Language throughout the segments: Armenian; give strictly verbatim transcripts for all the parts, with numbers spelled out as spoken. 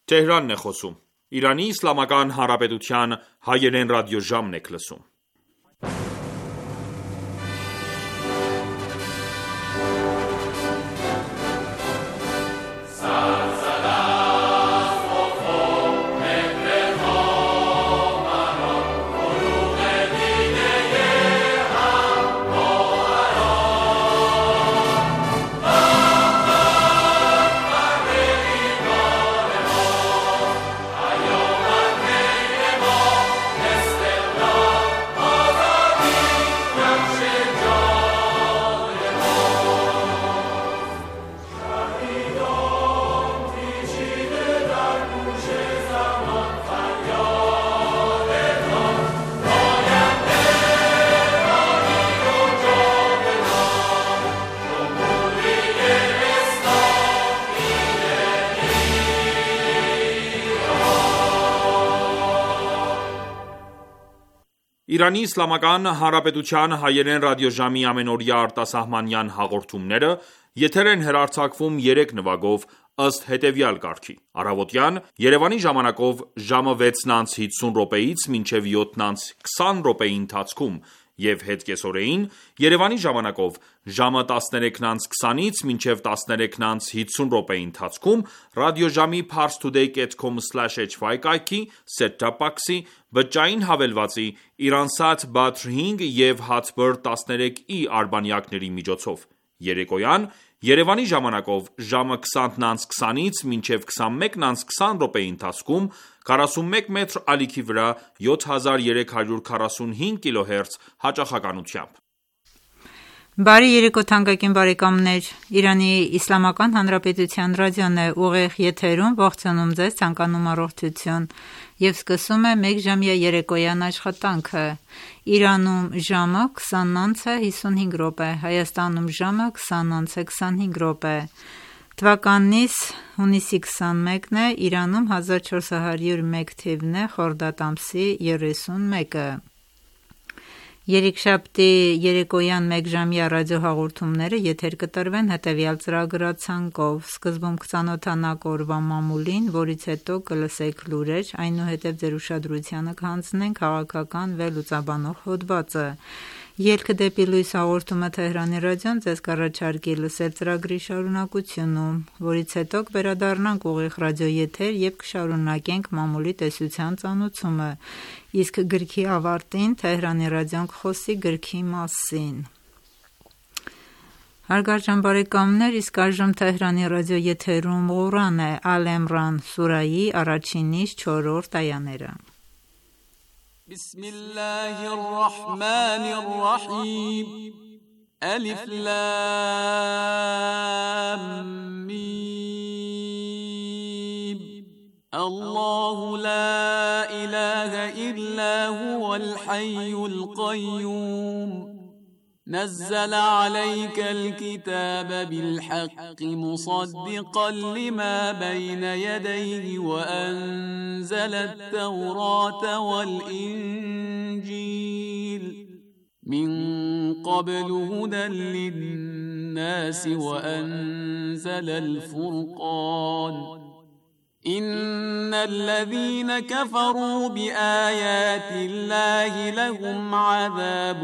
Թեհրանն է խոսում։ Իրանի Իսլամական Հանրապետության հայերեն ռադիոժամն եք լսում։ Իրանի Իսլամական Հանրապետության հայերեն ռադիոժամի ամենօրյա արտասահմանյան հաղորդումները եթեր են հեռարձակվում երեք նվագով ըստ հետևյալ կարգի. Առավոտյան Երևանի ժամանակով ժամը վեցն անց հիսուն րոպեից մինչև յոթն անց քսան րոպեի ընթացքում և հետկեսօրեին Երևանի ժամանակով ժամը տասներեքն անց քսանից մինչև տասներեքն անց հիսուն րոպեի ընթացքում ռադիոժամի parstoday dot com slash h y կայքի, set-top box-ի, բջջային հավելվածի, Iransat Badr հինգ և Hatbird տասներեք i արբանյակների միջոցով։ Երեկոյան Երևանի ժամանակով ժամը քսանն անց քսանից մինչև քսանմեկն անց քսան րոպեի ընթացքում քառասունմեկ մետր ալիքի վրա յոթ հազար երեք հարյուր քառասունհինգ կիլոհերց հաճախականությամբ։ Բարի երեկո թանկագին բարեկամներ, Իրանի Իսլամական Հանրապետության ռադիոն է ուղիղ եթերում, ողջունում ձեզ, ցանկանում առողջություն և սկսում է մեկ ժամյա երեկոյան աշխատանքը։ Իրանում ժամը քսանն անց է հիսունհինգ րոպե, Հայաստանում ժամը քսանն անց է քսանհինգ րոպե։ Թվականիս հունիսի քսանմեկն է, Իրանում հազար չորս հարյուր մեկ թիվն է, խորդադ ամսի երեսունմեկը։ Երեքշաբթի երեկոյան մեկ ժամյա ռադիոհաղորդումները եթեր կտրվեն հետևյալ ծրագրացանկով. Սկզբում կծանոթանաք օրվա մամուլին, որից հետո կլսեք լուրեր, այնուհետև ձեր ուշադրությանը կհանձնենք քաղաքական վերլուծաբանող հոդվածը։ Ելքը դեպի լույս հաղորդումը Թեհրանի ռադիոն ձեզ կառաջարկի լսել ծրագրի շարունակությունում, որից հետո կվերադառնանք ուղիղ ռադիոեթեր և կշարունակենք մամուլի տեսության ծանոթումը, իսկ գրքի ավարտին Թեհրանի ռադիոն կխոսի գրքի մասին։ Հարգարժան բարեկամներ, իսկ այժմ Թեհրանի ռադիոեթերում Ղուրան է, Ալ Իմրան սուրայի առաջինից չորրորդ այաները։ بسم الله الرحمن الرحيم ألف لام ميم الله لا إله إلا هو الحي القيوم نزل عليك الكتاب بالحق مصدقا لما بين يديه وأنزل التوراة والإنجيل من قبل هدى للناس وأنزل الفرقان إن الذين كفروا بآيات الله لهم عذاب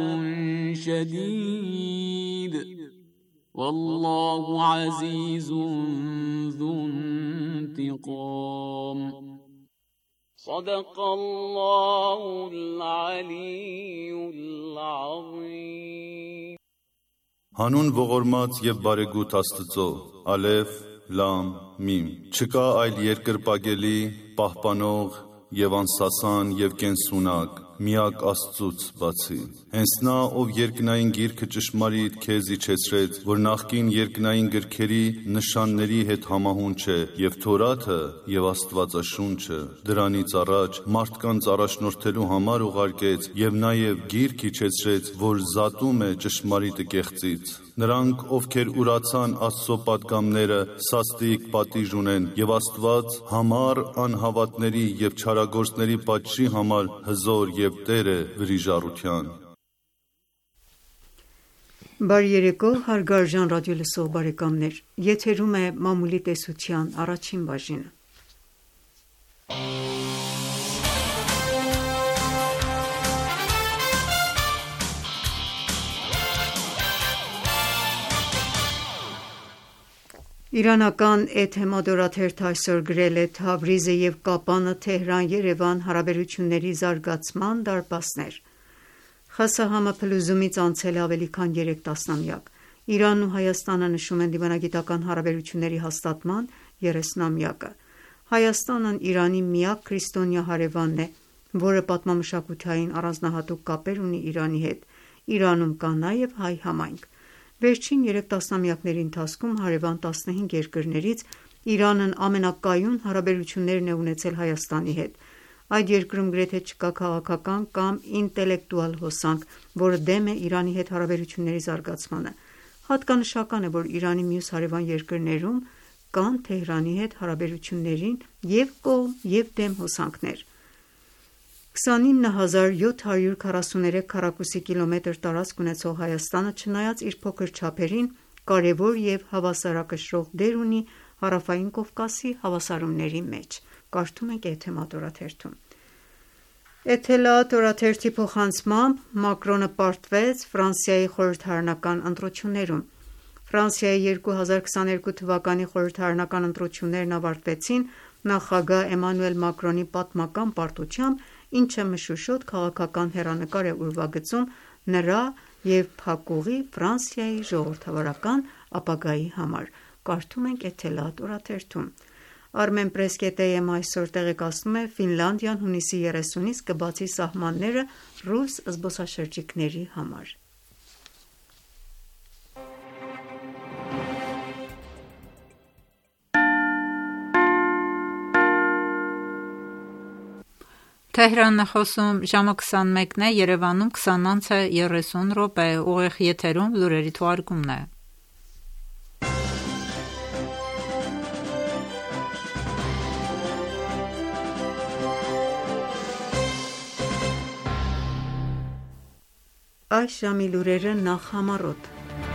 شديد والله عزيز ذو انتقام صدق الله العلي العظيم Հանուն ողորմած և բարեգութ Աստծո, Ալեֆ, Լամ, Միմ։ Չկա այլ երկրպագելի, պահպանող և անսասան և կենսունակ, միակ Աստծուց բացի։ Հենց նա, ով երկնային գիրքը ճշմարիտ քեզ իջեցրեց, որ նախկին երկնային գրքերի նշանների հետ համահունչ է, և Թորաթը և Աստվածաշունչը դրանից առաջ մարդկանց առաջնորդելու համար ուղարկեց, և նաև գիրք իջեցրեց, որ զատում է ճշմարիտը կեղծից։ Նրանք, ովքեր ուրացան Աստծո պատգամները, սաստիկ պատիժ ունեն, և Աստված համառ անհավատների և չարագործների պատժի համար հզոր և Տեր է վրիժառության։ Բարի երեկո, հարգարժան ռադիոլսող բարեկամներ, եթերում է մամուլի տեսության առաջին բաժինը։ Իրանական Էթեմադորաթերթը այսօր գրել է Թավրիզը և Կապանը Թեհրան-Երևան հարաբերությունների զարգացման դարպասներ։ ԽՍՀՄ փլուզումից անցել է ավելի քան երեք տասնամյակ։ Իրանն ու Հայաստանը նշում են դիվանագիտական հարաբերությունների հաստատման երեսնամյակը։ Հայաստանն Իրանի միակ քրիստոնյա հարևանն է, որը պատմամշակութային առանձնահատուկ կապեր ունի Իրանի հետ։ Իրանում կա նաև հայ համայնք։ Վերջին երեք տասնամյակների ընթացքում հարևան տասնհինգ երկրներից Իրանն ամենակայուն հարաբերություններն է ունեցել Հայաստանի հետ։ Այդ երկրում գրեթե չկա քաղաքական կամ ինտելեկտուալ հոսանք, որը դեմ է Իրանի հետ հարաբերությունների զարգացմանը։ Հատկանշական է, որ Իրանի մյուս հարևան երկրներում կան Թեհրանի հետ հարաբերություններին և կողմ և դեմ հոսանքներ։ քսանինը հազար յոթ հարյուր քառասուներեք քառակուսի կիլոմետր տարածք ունեցող Հայաստանը, չնայած իր փոքր չափերին, կարևոր և հավասարակշռող դեր ունի Հարավային Կովկասի հավասարումների մեջ։ Կարդում ենք Էթեմադորաթերթում։ Էթելաատ օրաթերթի փոխանցմամբ Մակրոնը պարտվեց Ֆրանսիայի խորհրդարանական ընտրություններում։ Ֆրանսիայի երկու հազար քսաներկու թվականի խորհրդարանական ընտրություններն ավարտվեցին նախագահ Էմանուել Մակրոնի պատմական պարտությամբ, ինչը մշուշոտ քաղաքական հեռանկար է ուրվագծում նրա և փակուղի Ֆրանսիայի ժողովրդավարական ապագայի համար։ Կարդում ենք Էթելաատ օրաթերթում։ Armenpress.am այսօր տեղեկացնում է Ֆինլանդիան հունիսի երեսունից կբացի սահմանները ռուս զբոսաշրջիկների համար։ Թեհրանն է խոսում, ժամը քսանմեկն է, Երևանում քսան անց է երեսուն րոպե, ուղիղ եթերում լուրերի թողարկումն է։ Այս ժամի լուրերը նախ համառոտ։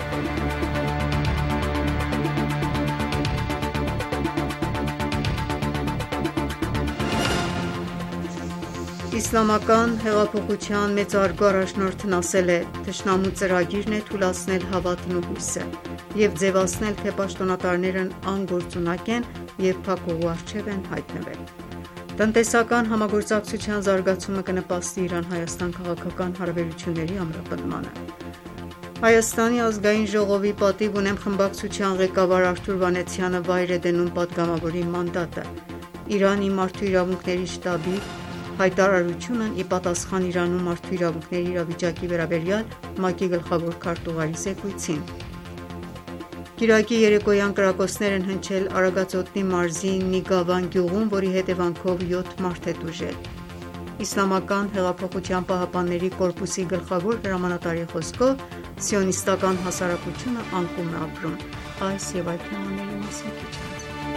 Իսլամական հեղափոխության մեծարգո առաջնորդն ասել է. «Թշնամու ծրագիրն է թուլացնել հավատն ու հույսը և ձևացնել, թե պաշտոնատարներն անգործունակ են և փակուղու առջև են հայտնվել»։ Տնտեսական համագործակցության զարգացումը կնպաստի Իրան-Հայաստան քաղաքական հարաբերությունների ամրապնդմանը։ Հայաստանի ազգային ժողովի պատիվ ունեմ խմբակցության ղեկավար Արթուր Վանեցյանը վայր է դնում պատգամավորի մանդատը։ Իրանի մարդու իրավունքների շտաբի հայտարարությունն ի պատասխան Իրանում մարդու իրավունքների իրավիճակի վերաբերյալ ՄԱԿ-ի գլխավոր քարտուղարի զեկույցին։ Կիրակի երեկոյան կրակոցներ են հնչել Արագածոտնի մարզի Նիգավան գյուղում, որի հետևանքով յոթ մարդ է տուժել։ Իսլամական հեղափոխության պահապանների կորպուսի գլխավոր հրամանատարի խոսքով սիոնիստական հասարակությունը անկում է ապրում։ Այս և այլ թեմաների մասին քիչ անց։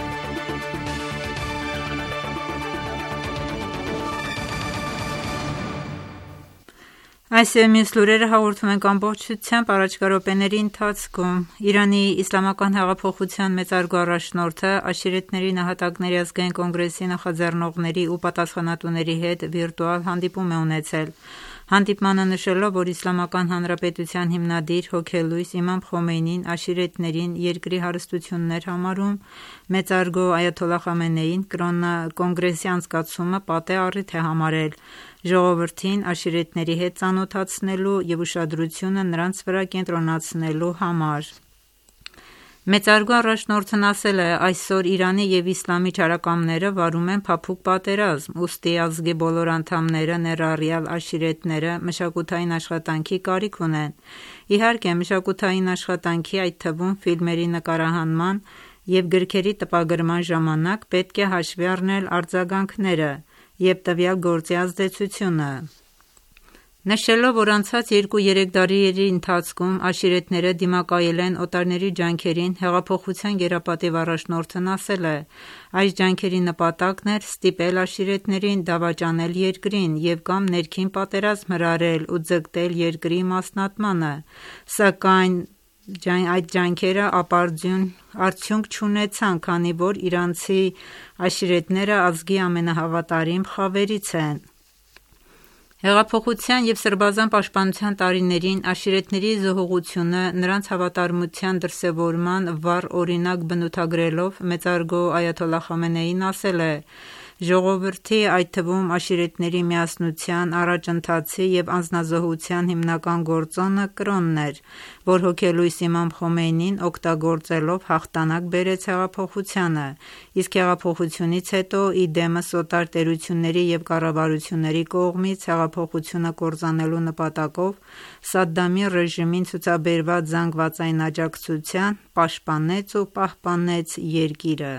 Այս և մյուս լուրերը հաղորդում ենք ամբողջությամբ առաջիկա րոպեների ընթացքում։ Իրանի իսլամական հեղափոխության մեծարգո առաջնորդը Աշիրեթների նահատակների ազգային կոնգրեսի նախաձեռնողների ու պատասխանատուների հետ վիրտուալ հանդիպում է ունեցել։ Հանդիպմանը նշելով, որ Իսլամական Հանրապետության հիմնադիր հոգելույս Իմամ Խոմեյնին աշիրեթներին երկրի հարստությունն էր համարում, մեծարգո Այաթոլլահ Խամենեին կոնգրեսի անցկացումը պատեհ առիթ է համարել ժողովրդին աշիրեթների հետ ծանոթացնելու և ուշադրությունը նրանց վրա կենտրոնացնելու համար։ Մեծարգո առաջնորդն ասել է. «Այսօր Իրանի և իսլամի չարակամները վարում են փափուկ պատերազմ, ուստի ազգի բոլոր անդամները, ներառյալ աշիրեթները, մշակութային աշխատանքի կարիք ունեն։ Իհարկե, մշակութային աշխատանքի, այդ թվում ֆիլմերի նկարահանման և գրքերի տպագրման ժամանակ պետք է հաշվի առնել արձագանքները և տվյալ գործի ազդեցությունը»։ Նշելով, որ անցած երկու-երեք դարերի ընթացքում աշիրեթները դիմակայել են օտարների ջանքերին, հեղափոխության գերապատիվ առաջնորդն ասել է. «Այս ջանքերի նպատակն էր ստիպել աշիրեթներին դավաճանել երկրին և կամ ներքին պատերազմ հրահրել ու ձգտել երկրի մասնատմանը, սակայն այդ ջանքերը ապարդյուն արդյունք չունեցան, քանի որ իրանցի աշիրեթները ազգի ամենահավատարիմ խավերից են»։ Հեղափոխության և սրբազան պաշտպանության տարիներին աշիրեթների զոհողությունը նրանց հավատարմության դրսևորման վառ օրինակ բնութագրելով մեծարգո այաթոլլահ Խամենեին ասել է. «Ժողովրդի, այդ թվում աշիրեթների միասնության, առաջընթացի և անձնազոհության հիմնական գործոնը կրոնն էր, որ հոգելույս իմամ Խոմեյնին օգտագործելով հաղթանակ բերեց հեղափոխությանը, իսկ հեղափոխությունից հետո ի դեմս օտար տերությունների և կառավարությունների կողմից հեղափոխությունը կործանելու նպատակով Սադդամի ռեժիմին ցուցաբերված զանգվածային աջակցության պաշտպանեց ու պահպանեց երկիրը»։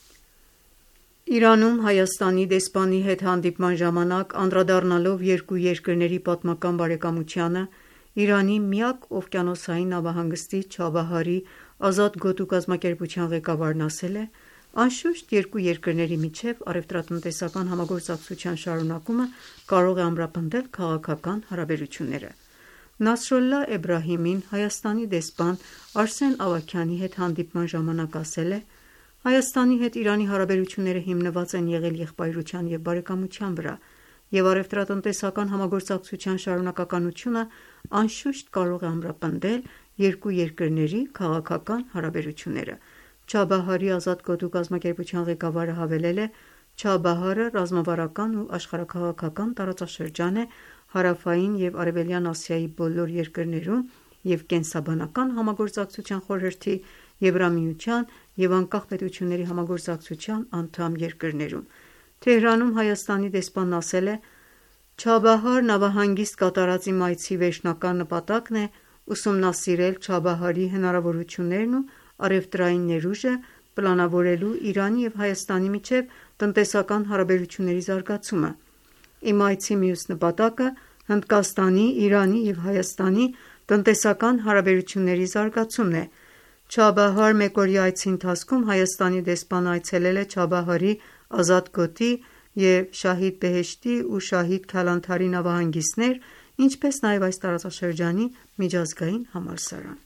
Իրանում Հայաստանի դեսպանի հետ հանդիպման ժամանակ անդրադառնալով երկու երկրների պատմական բարեկամությանը, Իրանի միակ օվկիանոսային նավահանգստի Չաբահարի ազատ գոտու կազմակերպության ղեկավարն ասել է. «Անշուշտ, երկու երկրների միջև առևտրատնտեսական համագործակցության շարունակումը կարող է ամրապնդել քաղաքական հարաբերությունները»։ Նասրոլլահ Էբրահիմին Հայաստանի դեսպան Արսեն Ավագյանի հետ հանդիպման ժամանակ ասել է. «Հայաստանի հետ Իրանի հարաբերությունները հիմնված են եղել եղբայրության և բարեկամության վրա, և առևտրատնտեսական համագործակցության շարունակականությունը անշուշտ կարող է ամրապնդել երկու երկրների քաղաքական հարաբերությունները»։ Չաբահարի ազատ գոտու կազմակերպության ղեկավարը հավելել է. «Չաբահարը ռազմավարական ու աշխարհաքաղաքական տարածաշրջան է Հարավային և Արևելյան Ասիայի բոլոր երկրներում և Կենսաբանական համագործակցության խորհրդի, Եվրամիության և Անկախ պետությունների համագործակցության անդամ երկրներում»։ Թեհրանում Հայաստանի դեսպանն ասել է. «Չաբահար նավահանգիստ կատարած իմ այցի վերջնական նպատակն է ուսումնասիրել Չաբահարի հնարավորություններն ու առևտրային ներուժը պլանավորելու Իրանի և Հայաստանի միջև տնտեսական հարաբերությունների զարգացումը։ Իմ այցի մյուս նպատակը Հնդկաստանի, Իրանի և Հայաստանի տնտեսական հարաբերությունների զարգացումն է»։ Չաբահար մեկօրյա այցի ընթացքում Հայաստանի դեսպանը այցելել է Չաբահարի ազատ գոտի և Շահիդ Բեհեշթի ու Շահիդ Քալանթարի նավահանգիստներ, ինչպես նաև այս տարածաշրջանի միջազգային համալսարան։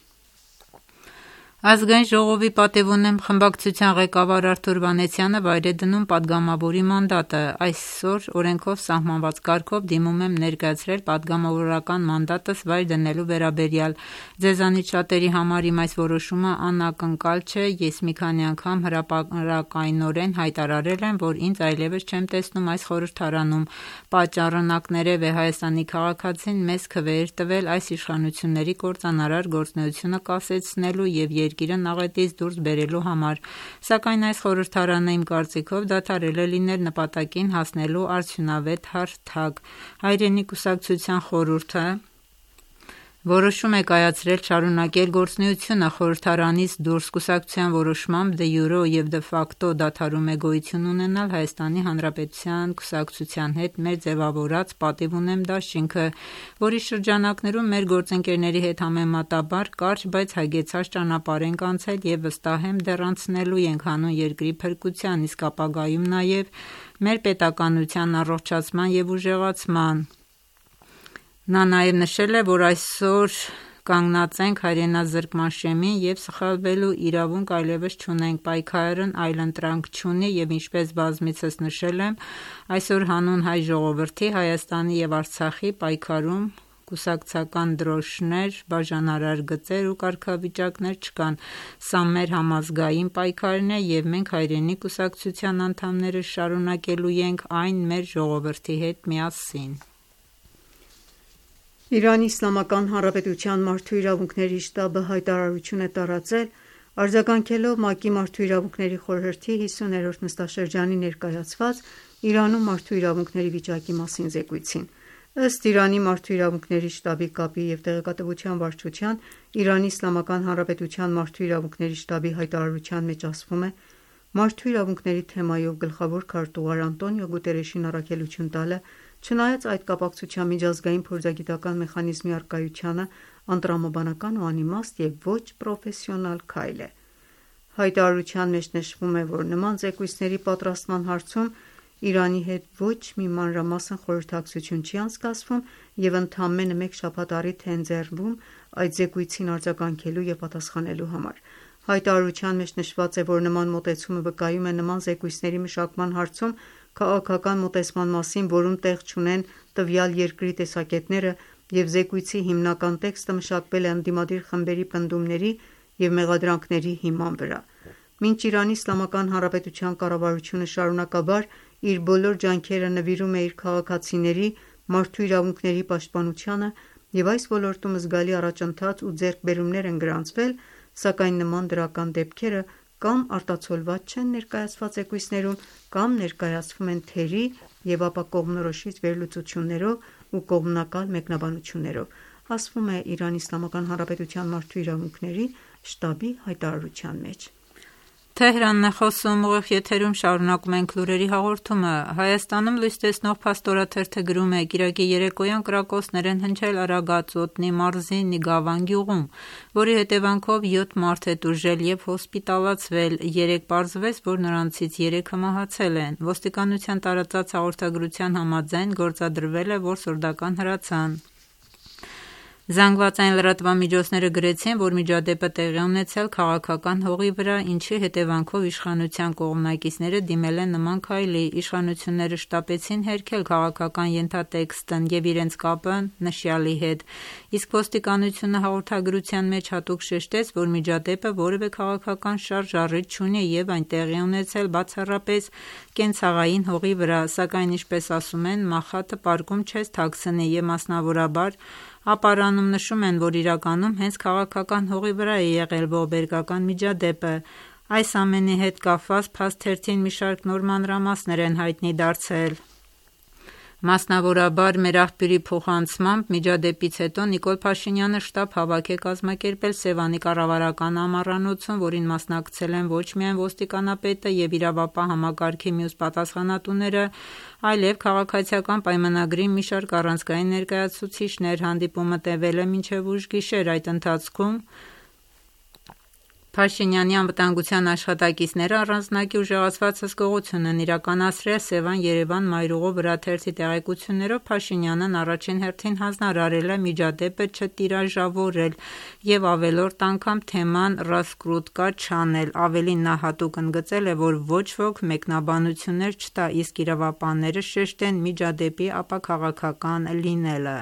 Ազգային ժողովի պատեւունեմ խմբակցության ղեկավար Արթուր Վանեցյանը վայր է դնում պատգամավորի մանդատը։ Այսօր օրենքով սահմանված կարգով դիմում եմ ներկայացրել պատգամավորական մանդատս վայր դնելու վերաբերյալ։ Ձեզանից շատերի համար իմ այս որոշումը անակնկալ չէ։ Ես մի քանի անգամ հրապարակայնորեն հայտարարել եմ, որ ինձ այլևս չեմ տեսնում այս խորհրդարանում։ Պատճառն ակներև է Հայաստանի քաղաքացին մեզ քվեեր տվել այս իշխանությունների կործանարար գործունեությունը կասեցնելու և երկիրը նաղետից դուրս բերելու համար, սակայն այս խորհրդարանը իմ կարծիքով դադարել է լինել նպատակին հասնելու արդյունավետ հարթակ։ Հայրենի կուսակցության խորհուրդը որոշում է կայացրել շարունակել գործունեությունը խորհրդարանից դուրս կուսակցության որոշմամբ դե յուրե և դե ֆակտո դադարում է գոյություն ունենալ Հայաստանի Հանրապետության կուսակցության հետ մեր ձևավորած պատիվունեմ դաշինքը, որի շրջանակներում մեր գործընկերների հետ համեմատաբար կարճ, բայց հագեցած ճանապարհ ենք անցել և վստահ եմ դեռ անցնելու ենք հանուն երկրի փրկության, իսկ ապագայում նաև մեր պետականության առողջացման և ուժեղացման։ Նա նաև նշել է, որ այսօր կանգնած ենք հայրենազրկման շեմին և սխալվելու իրավունք այլևս չունենք։ Պայքարն այլընտրանք չունի և ինչպես բազմիցս նշել եմ, այսօր հանուն հայ ժողովրդի, Հայաստանի և Արցախի պայքարում կուսակցական դրոշներ, բաժանարար գծեր ու կարգավիճակներ չկան։ Սա մեր համազգային պայքարն է և մենք հայրենի կուսակցության անդամները շարունակելու ենք այն մեր ժողովրդի հետ միասին։ Իրանի Իսլամական Հանրապետության մարդու իրավունքների շտաբը հայտարարություն է տարածել արձագանքելով ՄԱԿ-ի Մարդու իրավունքների խորհրդի հիսուներորդ նստաշրջանի ներկայացված Իրանում մարդու իրավունքների վիճակի մասին զեկույցին։ Ըստ Իրանի մարդու իրավունքների շտաբի կապի և տեղեկատվության վարչության Իրանի Իսլամական Հանրապետության մարդու իրավունքների շտաբի հայտարարության մեջ ասվում է. «Մարդու իրավունքների թեմայով գլխավոր քարտուղար Անտոնիո Գուտերեշին առաքելություն տալը, չնայած այդ կապակցությամբ միջազգային փորձագիտական մեխանիզմի առկայությանը, անտրամաբանական ու անիմաստ և ոչ պրոֆեսիոնալ քայլ է»։ Հայտարարության մեջ նշվում է, որ նման զեկույցների պատրաստման հարցում Իրանի հետ ոչ մի մանրամասն խորհրդակցություն չի անցկացվում և ընդամենը մեկ շաբաթ առիթ է ընձեռվում այդ զեկույցին արձագանքելու և պատասխանելու համար։ Հայտարարության մեջ նշված է, որ նման մոտեցումը վկայում է նման զեկույցների մշակման հարցում քաղաքական մոտեցման մասին, որում տեղ չունեն տվյալ երկրի տեսակետները և զեկույցի հիմնական տեքստը մշակվել է ընդդիմադիր խմբերի պնդումների և մեղադրանքների հիման վրա։ Մինչ Իրանի Իսլամական Հանրապետության կառավարությունը շարունակաբար իր բոլոր ջանքերը նվիրում է իր քաղաքացիների մարդու իրավունքների պաշտպանությանը և այս ոլորտում զգալի առաջընթաց ու ձեռքբերումներ են գրանցվել, սակայն նման դրական դեպքերը կամ արտացոլված չեն ներկայացված զեկույցներում, կամ ներկայացվում են թերի և ապա կողմնորոշիչ վերլուծություններով ու կողմնակալ մեկնաբանություններով, ասվում է Իրանի Իսլամական Հանրապետության մարդու իրավունքների շտաբի հայտարարության մեջ։ Հայաստանում լույս տեսնող Փաստորաթերթը գրում է. «Կիրակի երեկոյան կրակոցներ են հնչել Արագած Օտնի մարզի Նիգավան գյուղում, որի հետևանքով յոթ մարդ է տուժել և հոսպիտալացվել, երեկ պարզվեց, որ նրանցից երեքը մահացել են։ Ոստիկանության տարածած հաղորդագրության համաձայն գործադրվել է որսորդական հրացան։ ԶԼՄ-ները գրեցին, որ միջադեպը տեղի ունեցել քաղաքական հողի վրա, ինչի հետևանքով իշխանության կողմնակիցները դիմել են նման քայլի։ Իշխանությունները շտապեցին հերքել քաղաքական ենթատեքստն և իրենց կապը նշյալի հետ, իսկ ոստիկանությունը հաղորդագրության մեջ հատուկ շեշտեց, որ միջադեպը որևէ քաղաքական շարժ առիթ չունի և այն տեղի է ունեցել բացառապես կենցաղային հողի վրա, սակայն ինչպես ասում են, մախաթը պարկում չես թաքցնի և մասնավորաբար ապարանում նշում են, որ իրականում հենց քաղաքական հողի վրա է եղել ողբերգական միջադեպը։ Այս ամենի հետ կապված Փաստ թերթին մի շարք նոր մանրամասներ են հայտնի դարձել։ Մասնավորաբար, մեր աղբյուրի փոխանցմամբ, միջադեպից հետո Նիկոլ Փաշինյանը շտաբ հավաք է կազմակերպել Սևանի կառավարական ամառանոցում, որին մասնակցել են ոչ միայն ոստիկանապետը և իրավապահ համակարգի մյուս պատասխանատուները, այլև քաղաքացիական պայմանագրի մի շարք առանցքային ներկայացուցիչներ։ Հանդիպումը տևել է մինչև ուշ գիշեր։ Այդ ընթացքում Փաշինյանի անվտանգության աշխատակիցները առանձնակի ուժեղացված հսկողություն են իրականացրել։ Սևան-Երևան մայրուղու վրա թերթի տեղեկություններով Փաշինյանն առաջին հերթին հանձնարարել է միջադեպը չտիրաժավորել և ավելորդ անգամ թեման «Ռասկրուտկա» չանել։ Ավելին, նա հատուկ ընդգծել է, որ ոչ ոք մեկնաբանություններ չտա, իսկ իրավապահները շեշտեն միջադեպի ապաքաղաքական լինելը։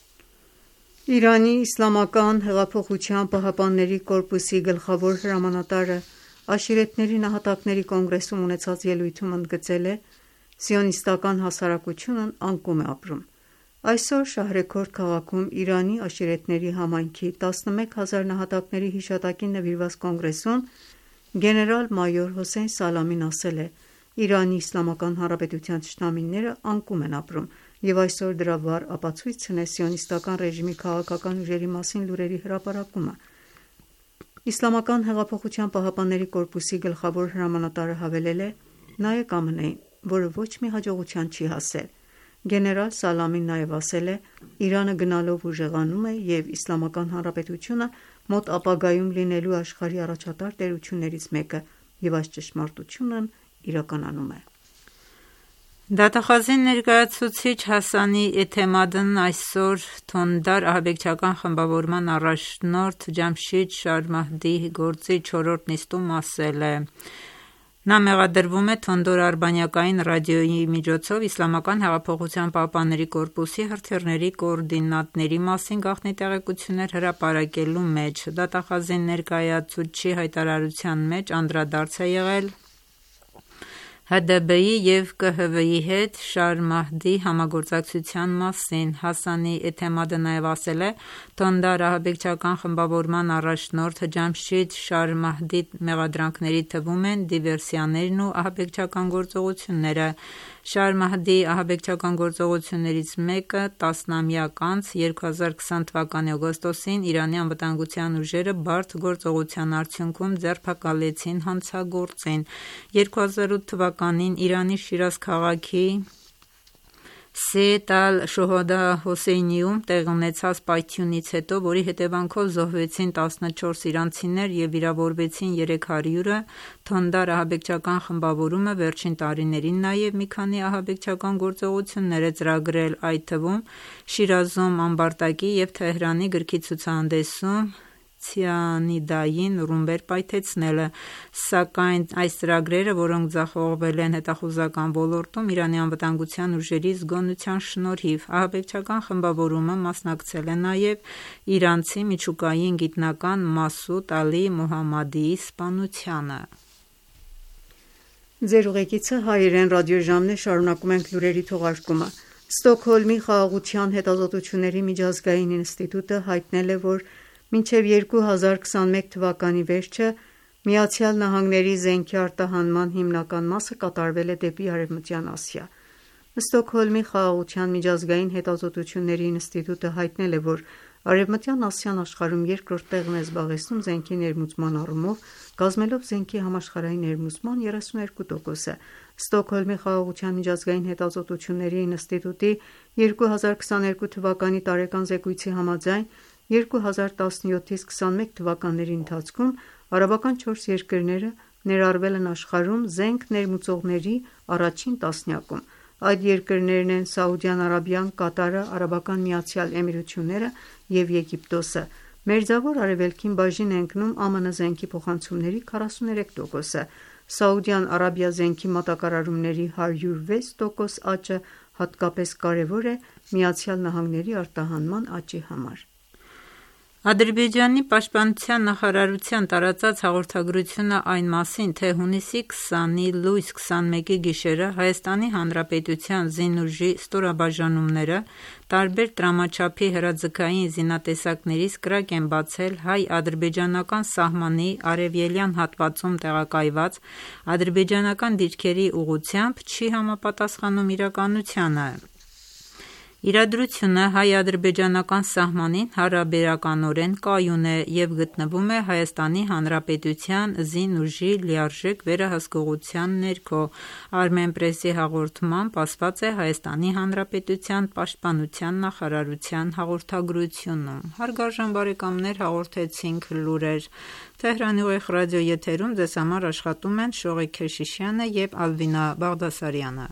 Իրանի Իսլամական հեղափոխության պահապանների կորպուսի գլխավոր հրամանատարը Աշիրեթների նահատակների կոնգրեսում ունեցած ելույթում ընդգծել է. «Սիոնիստական հասարակությունն անկում է ապրում»։ Այսօր Շահրեքորդ քաղաքում Իրանի աշիրեթների համայնքի տասնմեկ հազար նահատակների հիշատակին նվիրված կոնգրեսում գեներալ-մայոր Հոսեյն Սալամին ասել է. «Իրանի Իսլամական Հանրապետության թշնամիները անկում են ապրում և այսօր դրա վառ ապացույցն է սիոնիստական ռեժիմի քաղաքական ուժերի մասին լուրերի հրապարակումը»։ Իսլամական հեղափոխության պահապանների կորպուսի գլխավոր հրամանատարը հավելել է. «Նայեք ԱՄՆ-ին, որը ոչ մի հաջողության չի հասել»։ Գեներալ Սալամին նաև ասել է. «Իրանը գնալով ուժեղանում է և Իսլամական Հանրապետությունը մոտ ապագայում լինելու է աշխարհի առաջատար տերություններից մեկը և այս ճշմարտությունն իրականանում է»։ Դատախազի ներկայացուցիչ Հասանի Էթեմադն այսօր Թոնդար ահաբեկչական խմբավորման առաջնորդ Ջամշիդ Շարմահդիի գործի չորրորդ նիստում ասել է. Նա մեղադրվում է Թոնդար արբանյակային ռադիոյի միջոցով Իսլամական հեղափոխության պահապանների կորպուսի հրթիռների կոորդինատների մասին գաղտնի տեղեկություններ հրապարակելու մեջ։ Դատախազի ներկայացուցչի հայտարարության մեջ անդրադարձ է եղել Հ D B-ի և K H V-ի հետ Շարմահդիի համագործակցության մասին։ Հասանի Էթեմադը նաև ասել է. «Թոնդար ահաբեկչական խմբավորման առաջնորդ Ջամշիդ Շարմահդիի մեղադրանքների թվում են դիվերսիաներն ու ահաբեկչական գործողությունները։ Շարմահդիի ահաբեկչական գործողություններից մեկը տասնամյակ անց երկու հազար քսան թվականի օգոստոսին Իրանի անվտանգության ուժերը բարդ գործողության արդյունքում ձերբակալեցին հանցագործին։ երկու հազար ութ թվականին Իրանի Շիրազ քաղաքի Սեյեդ ալ-Շոհադա Հոսեյնիում տեղի ունեցած պայթյունից հետո, որի հետևանքով զոհվեցին տասնչորս իրանցիներ և վիրավորվեցին երեք հարյուրը, Թոնդար ահաբեկչական խմբավորումը վերջին տարիներին նաև մի քանի ահաբեկչական գործողություններ է ծրագրել, այդ թվում Շիրազում Ամբարտակի և Թեհրանի գրքի ցուցահանդեսում ցիանիդային ռումբեր պայթեցնելը, սակայն այս ծրագրերը, որոնք ձախողվել են հետախուզական ոլորտում Իրանի անվտանգության ուժերի զգոնության շնորհիվ, ահաբեկչական խմբավորումը մասնակցել է նաև իրանցի միջուկային գիտնական Մասուդ Ալի Մոհամմադիի սպանությանը։ Ձեր ուղեկիցը հայերեն ռադիոժամն է, շարունակում ենք լուրերի թողարկումը։ Ստոկհոլմի Խաղաղության հետազոտությունների միջազգային ինստիտուտը հայտնել է, որ մինչև երկու հազար քսանմեկ թվականի վերջը ԱՄՆ-ի զենքի արտահանման հիմնական մասը կատարվել է դեպի Արևմտյան Ասիա։ Ստոկհոլմի Խաղաղության միջազգային հետազոտությունների ինստիտուտը հայտնել է, որ Արևմտյան Ասիան աշխարհում երկրորդ տեղն է զբաղեցնում զենքի ներմուծման առումով, կազմելով զենքի համաշխարհային ներմուծման երեսուններկու տոկոսը։ Ստոկհոլմի Խաղաղության միջազգային հետազոտությունների ինստիտուտի երկու հազար քսաներկու թվականի տարեկան զեկույցի համաձայն երկու հազար տասնյոթից քսանմեկ թվականների ընթացքում արաբական չորս երկրները ներառվել են աշխարհում զենք ներմուծողների առաջին տասնյակում։ Այդ երկրներն են Սաուդյան Արաբիան, Կատարը, Արաբական Միացյալ Էմիրությունները և Եգիպտոսը։ Մերձավոր Արևելքին բաժին է ընկնում ԱՄՆ զենքի փոխանցումների քառասուներեք տոկոսը։ Սաուդյան Արաբիա զենքի մատակարարումների հարյուր վեց տոկոս աճը հատկապես կարևոր է ԱՄՆ-ի արտահանման աճի համար։ Ադրբեջանի պաշտպանության նախարարության տարածած հաղորդագրությունը այն մասին, թե հունիսի քսանի լույս քսանմեկի գիշերը Հայաստանի Հանրապետության զինուժի ստորաբաժանումները տարբեր տրամաչափի հրաձգային զինատեսակներից կրակ են բացել հայ-ադրբեջանական սահմանի արևելյան հատվածում տեղակայված ադրբեջանական դիրքերի ուղղությամբ չի համապատասխանում իրականությանը։ Իրադրությունը հայ-ադրբեջանական սահմանին հարաբերականորեն կայուն է և գտնվում է Հայաստանի Հանրապետության զինուժի լիարժեք վերահսկողության ներքո, Armenpress-ի հաղորդմամբ ասված է Հայաստանի Հանրապետության պաշտպանության նախարարության հաղորդագրությունում։ Հարգարժան բարեկամներ, հաղորդեցինք լուրեր։ Թեհրանի ուղիղ ռադիոեթերում ձեզ համար աշխատում են Շողիկ Քեշիշյանը և Ալվինա Բաղդասարյանը։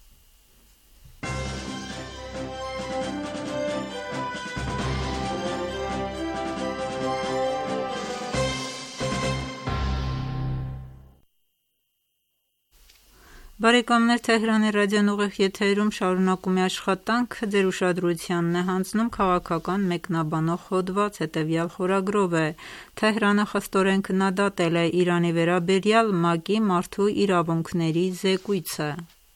Բարեկամներ, Թեհրանի ռադիոն ուղիղ եթերում շարունակում է աշխատանքը, ձեր ուշադրությանն է հանձնում քաղաքական մեկնաբանող հոդված, հետևյալ խորագրով է. Թեհրանը խստորեն քննադատել է Իրանի վերաբերյալ ՄԱԿ-ի մարդու իրավունքների զեկույցը։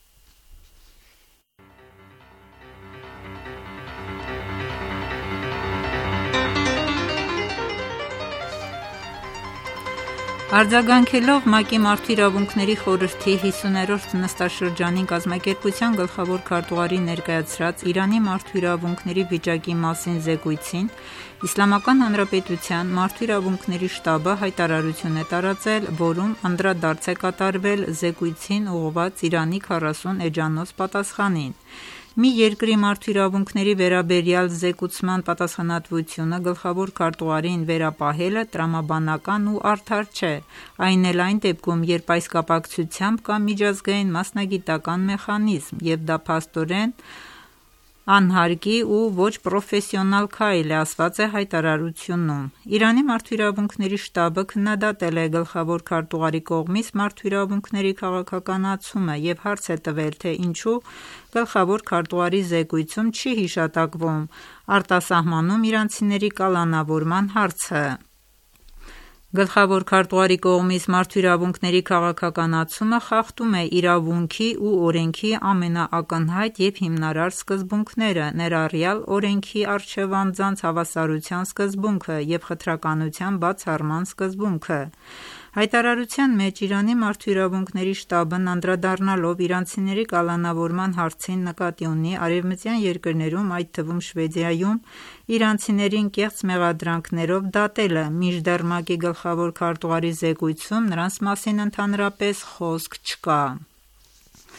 Արձագանքելով ՄԱԿ-ի Մարդու իրավունքների խորհրդի հիսուներորդ նստաշրջանին կազմակերպության գլխավոր քարտուղարի ներկայացրած Իրանի մարդու իրավունքների վիճակի մասին զեկույցին, Իսլամական Հանրապետության մարդու իրավունքների շտաբը հայտարարություն է տարածել, որում անդրադարձ է կատարվել զեկույցին ուղղված Իրանի քառասուն էջանոց պատասխանին։ Մի երկրի մարդու իրավունքների վերաբերյալ զեկուցման պատասխանատվությունը գլխավոր քարտուղարին վերապահելը տրամաբանական ու արդար չէ, այն էլ այն դեպքում, երբ այս կապակցությամբ կա միջազգային մասնագիտական մեխանիզմ, և դա փաստորեն անհարկի ու ոչ պրոֆեսիոնալ քայլ է, ասված է հայտարարությունում։ Իրանի մարդու իրավունքների շտաբը քննադատել է գլխավոր քարտուղարի կողմից մարդու իրավունքների քաղաքականացումը և հարց է տվել, թե ինչու գլխավոր քարտուղարի զեկույցում չի հիշատակվում արտասահմանում իրանցիների կալանավորման հարցը։ Գլխավոր քարտուղարի կողմից մարդու իրավունքների քաղաքականացումը խախտում է իրավունքի ու օրենքի ամենաակնհայտ և հիմնարար սկզբունքները, ներառյալ օրենքի առջև անձանց հավասարության սկզբունքը և խտրականության բացառման սկզբունքը։ Հայտարարության մեջ Իրանի մարդու իրավունքների շտաբն անդրադառնալով իրանցիների կալանավորման հարցին նկատի ունի արևմտյան երկրներում, այդ թվում Շվեդիայում, իրանցիներին կեղծ մեղադրանքներով դատելը, մինչդեռ ՄԱԿ-ի գլխավոր քարտուղարի զեկույցում նրանց մասին ընդհանրապես խոսք չկա։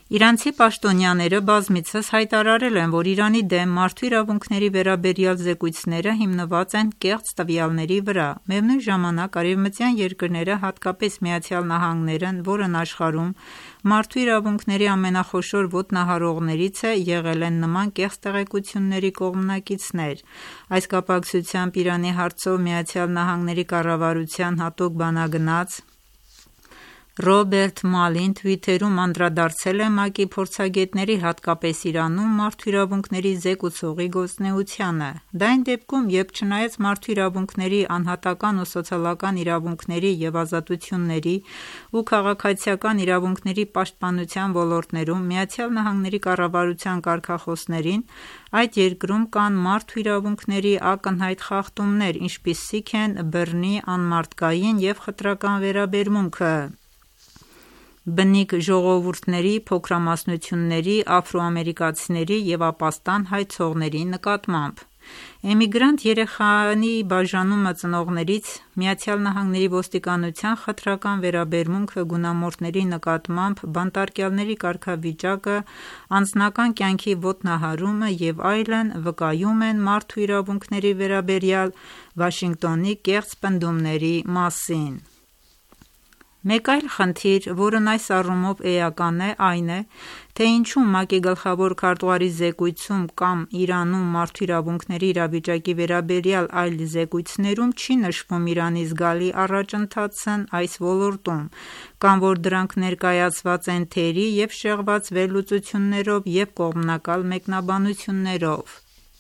Իրանցի պաշտոնյաները բազմիցս հայտարարել են, որ Իրանի դեմ մարդու իրավունքների վերաբերյալ զեկույցները հիմնված են կեղծ տվյալների վրա։ Միևնույն ժամանակ արևմտյան երկրները, հատկապես Միացյալ Նահանգներն, որն աշխարհում մարդու իրավունքների ամենախոշոր ոտնահարողներից է, եղել են նման կեղծ տեղեկությունների կողմնակիցներ։ Այս կապակցությամբ Իրանի հարցով Միացյալ Նահանգների կառավարության հատուկ բանագնաց Ռոբերտ Մալին Twitter-ում անդրադարձել է ՄԱԿ-ի փորձագետների, հատկապես Իրանում, մարդու իրավունքների զեկուցողի գործունեությանը։ Դա այն դեպքում, երբ չնայած մարդու իրավունքների, անհատական ու սոցիալական իրավունքների և ազատությունների ու քաղաքացիական իրավունքների պաշտպանության ոլորտներում Միացյալ Նահանգների կառավարության կարգախոսներին, այդ երկրում կան մարդու իրավունքների ակնհայտ խախտումներ, ինչպիսիք են բռնի, անմարդկային և խտրական վերաբերմունքը բնիկ ժողովուրդների, փոքրամասնությունների, աֆրոամերիկացիների և ապաստան հայցողների նկատմամբ։ Էմիգրանտ երեխայի բաժանումը ծնողներից, ԱՄՆ ոստիկանության խտրական վերաբերմունքը գունամորթների նկատմամբ, բանտարկյալների կարգավիճակը, անձնական կյանքի ոտնահարումը և այլն վկայում են մարդու իրավունքների վերաբերյալ Վաշինգտոնի կեղծ պնդումների մասին։ Մեկ այլ խնդիր, որն այս առումով էական է, այն է, թե ինչու ՄԱԿ-ի գլխավոր քարտուղարի զեկույցում կամ Իրանում մարդու իրավունքների իրավիճակի վերաբերյալ այլ զեկույցներում չի նշվում Իրանի զգալի առաջընթացն այս ոլորտում, կամ որ դրանք ներկայացված են թերի և շեղված վերլուծություններով և կողմնակալ մեկնաբանություններով։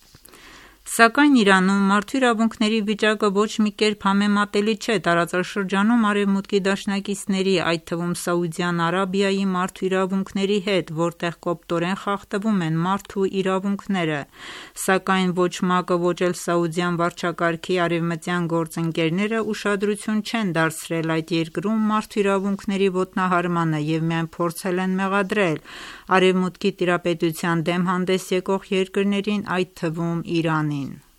Սակայն Իրանում մարդու իրավունքների վիճակը ոչ մի կերպ համեմատելի չէ տարածաշրջանում Արևմուտքի դաշնակիցների, այդ թվում Սաուդյան Արաբիայի մարդու իրավունքների հետ, որտեղ կոպտորեն խախտվում են մարդու իրավունքները։ Սակայն ոչ ՄԱԿ-ը, ոչ էլ Սաուդյան վարչակարգի արևմտյան գործընկերները ուշադրություն չեն դարձրել այդ երկրում մարդու իրավունքների ոտնահարմանը և միայն փորձել են մեղադրել Արևմուտքի տիրապետության դեմ հանդես եկող երկրներին, այդ թվում Իրանին։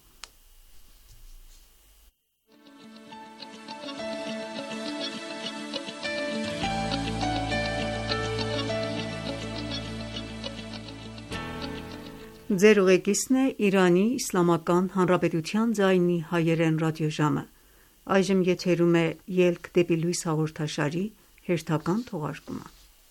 Ձեր ուղեկիցն է Իրանի Իսլամական Հանրապետության ձայնի հայերեն ռադիոժամը։ Այժմ եթերում է «Ելք դեպի լույս» հաղորդաշարի հերթական թողարկումը։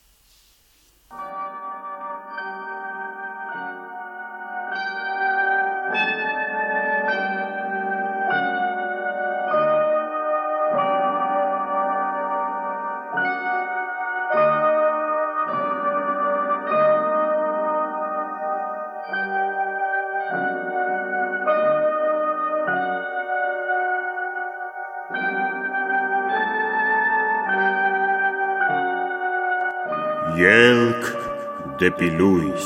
Ելք դեպի լույս։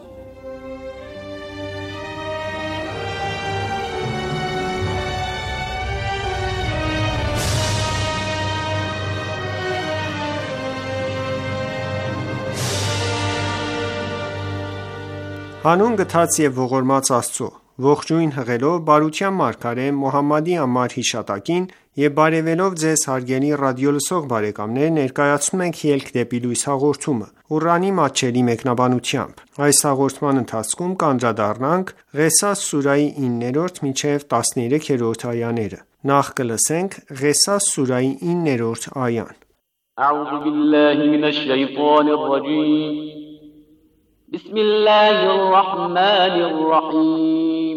Հանուն գթած և ողորմած Աստծո, ողջույն հղելով բարության մարգարե Մոհամմադի անմար հիշատակին եւ բարեւելով Ձեզ հարգելի ռադիոլսող բարեկամներ, ներկայացնում ենք «Ելք դեպի լույս» հաղորդումը, Ղուրանի մատչելի մեկնաբանությամբ: Այս հաղորդման ընթացքում կանդրադառնանք Ղեսաս սուրահի իններորդ մինչև տասներեքերորդ այաներ: Նախ կլսենք Ղեսաս սուրահի իններորդ այան: بسم الله الرحمن الرحيم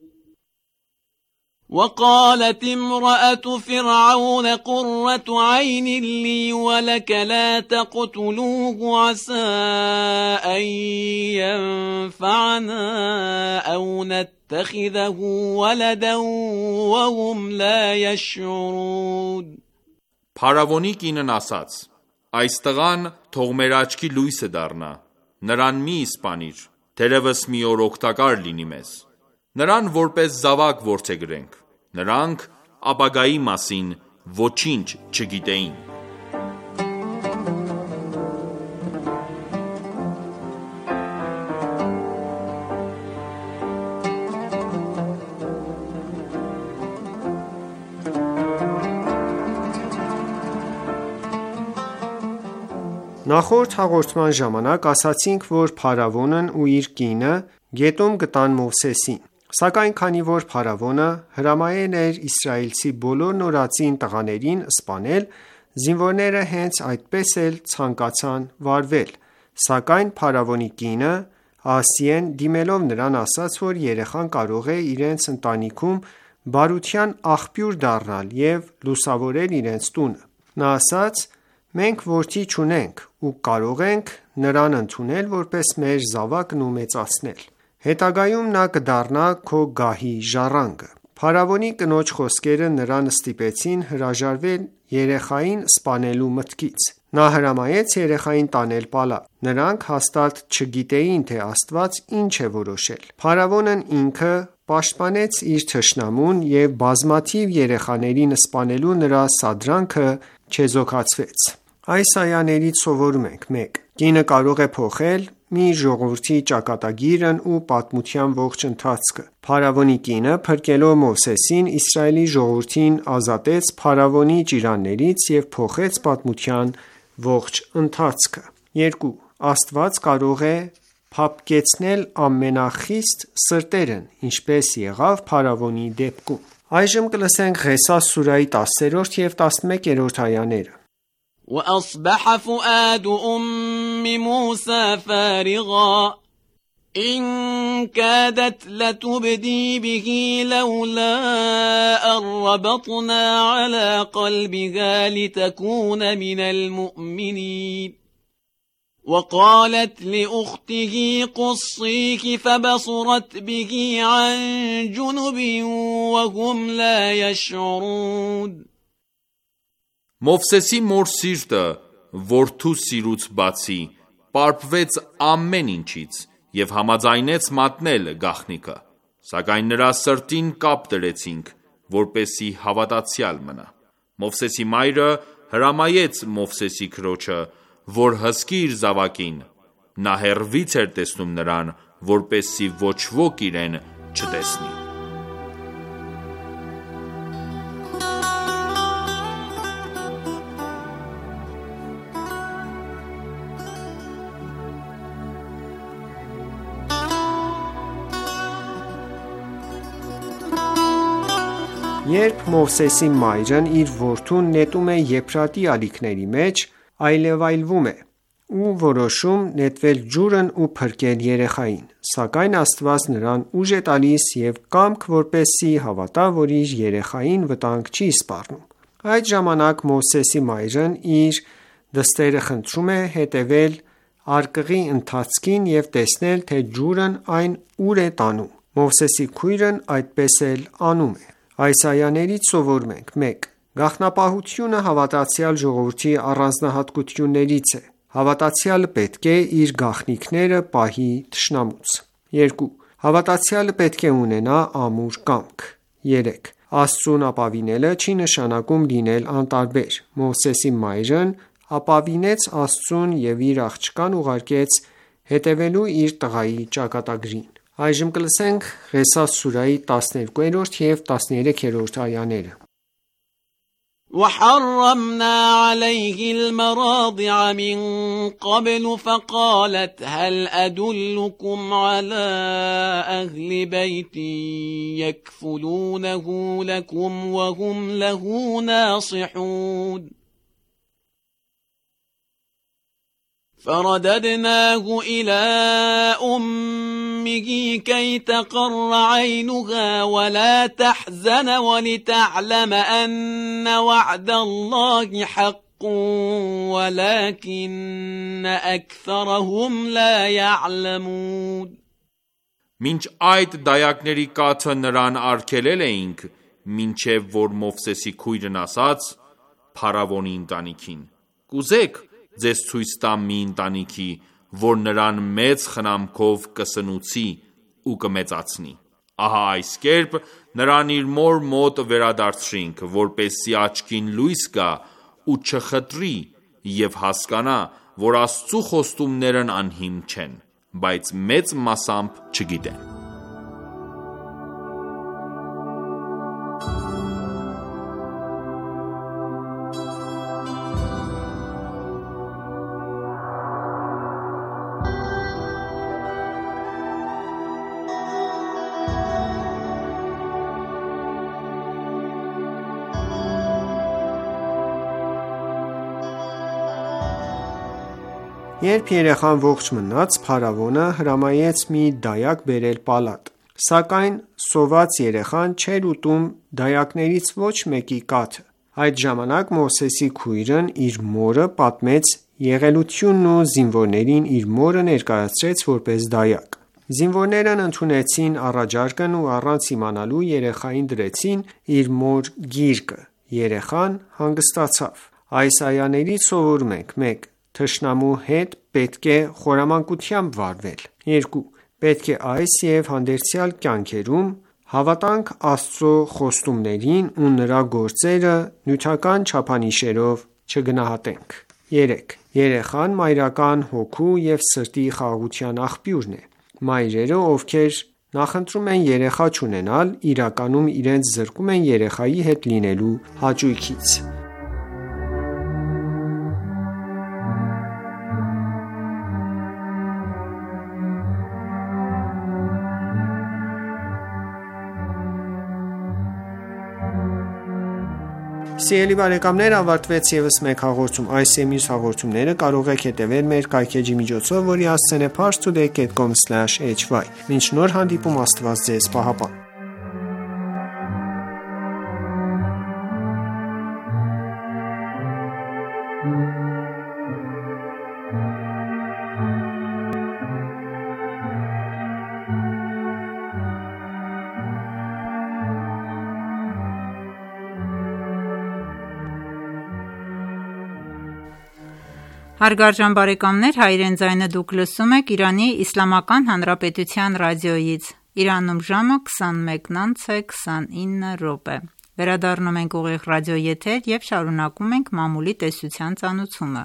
وقالت امرأة فرعون قرة عين لي ولك لا تقتلوه عسى أن ينفعنا أو نتخذه ولدا وهم لا يشعرون Փարավոնի կինն ասաց. Այս տղան թող մեր աչքի լույսը դառնա, նրան մի սպանիր, թերևս մի օր օգտակար լինի մեզ: Նրան որպես զավակ որդեգրենք: Նրանք ապագայի մասին ոչինչ չգիտեին: Նախորդ հաղորդման ժամանակ ասացինք, որ Փարավոնն ու իր կինը գետում գտան Մովսեսին, սակայն քանի որ Փարավոնը հրամայել էր իսրայելցի բոլոր նորածին տղաներին սպանել, զինվորները հենց այդպես էլ ցանկացան վարվել, սակայն Փարավոնի կինը Ասիեն դիմելով նրան ասաց, որ երեխան կարող է իրենց ընտանիքում բարության աղբյուր դառնալ և լուսավորել իրենց տունը։ Նա ասաց. «Մենք որդի չունենք ու կարող ենք նրան ընդունել որպես մեր զավակն ու մեծացնել։ Հետագայում նա կդառնա քո գահի ժառանգը»։ Փարավոնի կնոջ խոսքերը նրան ստիպեցին հրաժարվել երեխային սպանելու մտքից։ Նա հրամայեց երեխային տանել պալատ։ Նրանք հաստատ չգիտեին, թե Աստված ինչ է որոշել։ Փարավոնն ինքը պաշտպանեց իր թշնամուն և բազմաթիվ երեխաներին սպանելու նրա սադրանքը չեզոքացվեց։ Այս այաներից սովորում ենք. մեկ. Կինը կարող է փոխել մի ժողովրդի ճակատագիրն ու պատմության ողջ ընթացքը։ Փարավոնի կինը, փրկելով Մովսեսին, Իսրայելի ժողովրդին ազատեց փարավոնի ճիրաններից և փոխեց պատմության ողջ ընթացքը։ երկու. Աստված կարող է փափկեցնել ամենախիստ սրտերն, ինչպես եղավ Փարավոնի դեպքում։ Ղեսաս սուրահի տասներորդ և տասնմեկերորդ այաներ وأصبح فؤاد أم موسى فارغا إن كادت لتبدي به لولا أن ربطنا على قلبها لتكون من المؤمنين وقالت لأخته قصيه فبصرت به عن جنب وهم لا يشعرون Մովսեսի մոր սիրտը, որդու սիրուց բացի, պարպվեց ամեն ինչից և համաձայնեց մատնել գաղտնիքը, սակայն նրա սրտին կապ դրեցինք, որպեսզի հավատացյալ մնա։ Մովսեսի մայրը հրամայեց Մովսեսի քրոջը, որ հսկի իր զավակին, նա հեռվից էր տեսնում նրան, որպեսզի ոչ ոք իրեն չտեսնի։ Երբ Մովսեսի մայրն իր որդուն նետում է Եփրատի ալիքների մեջ, այլևայլվում է ու որոշում նետվել ջուրն ու փրկել երեխային, սակայն Աստված նրան ուժ է տալիս և կամք, որպեսզի հավատա, որ իր երեխային վտանգ չի սպառնում։ Այդ ժամանակ Մովսեսի մայրն իր դստերը խնդրում է հետևել արկղի ընթացքին և տեսնել, թե ջուրն այն ուր է տանում։ Մովսեսի քույրն այդպես էլ անում է։ Այս այաներից սովորում ենք. մեկ. Գաղտնապահությունը հավատացյալ ժողովրդի առանձնահատկություններից է։ Հավատացյալը պետք է իր գաղտնիքները պահի թշնամուց։ երկու. Հավատացյալը պետք է ունենա ամուր կամք։ երեք. Աստծուն ապավինելը չի նշանակում լինել անտարբեր։ Մովսեսի մայրն ապավինեց Աստծուն և իր աղջկան ուղարկեց հետևելու իր տղայի ճակատագրին։ Ղեսաս սուրահի տասներկուերորդ և տասներեքերորդ այաներ وحرمنا عليه المراضع من قبل فقالت هل أدلكم على أهل بيت يكفلونه لكم وهم له ناصحون فرددناه إلى أمه كي تقر عينها ولا تحزن ولتعلم أن وعد الله حق ولكن أكثرهم لا يعلمون Մինչ այդ դայակների կաթը նրան արգելել էինք, մինչև որ Մովսեսի քույրն ասաց Փարավոնի ընտանիքին. Կուզեք ձեզ ցույց տամ մի ընտանիքի, որ նրան մեծ խնամքով կսնուցի ու կմեծացնի։ Ահա այս կերպ նրան իր մոր մոտ վերադարձրինք, որպեսզի աչքին լույս գա ու չխտրի և հասկանա, որ Աստծու խոստումներն անհիմն չեն, բայց մեծ մասամբ չգիտեն։ Երբ երեխան ողջ մնաց, փարավոնը հրամայեց մի դայակ բերել պալատ: Սակայն սոված երեխան չէր ուտում դայակներից ոչ մեկի կաթը: Այդ ժամանակ Մովսեսի քույրն իր մորը պատմեց եղելությունն ու զինվորներին իր մորը ներկայացրեց որպես դայակ: Զինվորներն ընդունեցին առաջարկն ու առանց իմանալու երեխային դրեցին իր մոր գիրկը: Երեխան հանգստացավ: Այս այաներից սովորում ենք. մեկ. Թշնամու հետ պետք է խորամանկությամբ վարվել: երկու. Պետք է այս և հանդերձյալ կյանքերում հավատանք Աստծո խոստումներին ու նրա գործերը նյութական չափանիշներով չգնահատենք: երեք. Երեխան մայրական հոգու և սրտի խաղաղության աղբյուրն է: Մայրերը, ովքեր նախընտրում են երեխա չունենալ, իրականում իրենց զրկում են երեխայի հետ լինելու հաճույքից: Սիրելի բարեկամներ, ավարտվեց ևս մեկ հաղորդում: Այս և մյուս հաղորդումները կարող եք հետևել մեր կայքէջի միջոցով, որի հասցեն է parstoday dot com slash hy: Մինչ նոր հանդիպում, Աստված Ձեզ պահապան: Հարգարժան բարեկամներ, Հայրեն ձայնը դուք լսում եք Իրանի Իսլամական Հանրապետության ռադիոյից: Իրանում ժամը քսանմեկն անց է քսանինը րոպե: Վերադառնում ենք ուղիղ ռադիոեթեր և շարունակում ենք մամուլի տեսության ծանուցումը: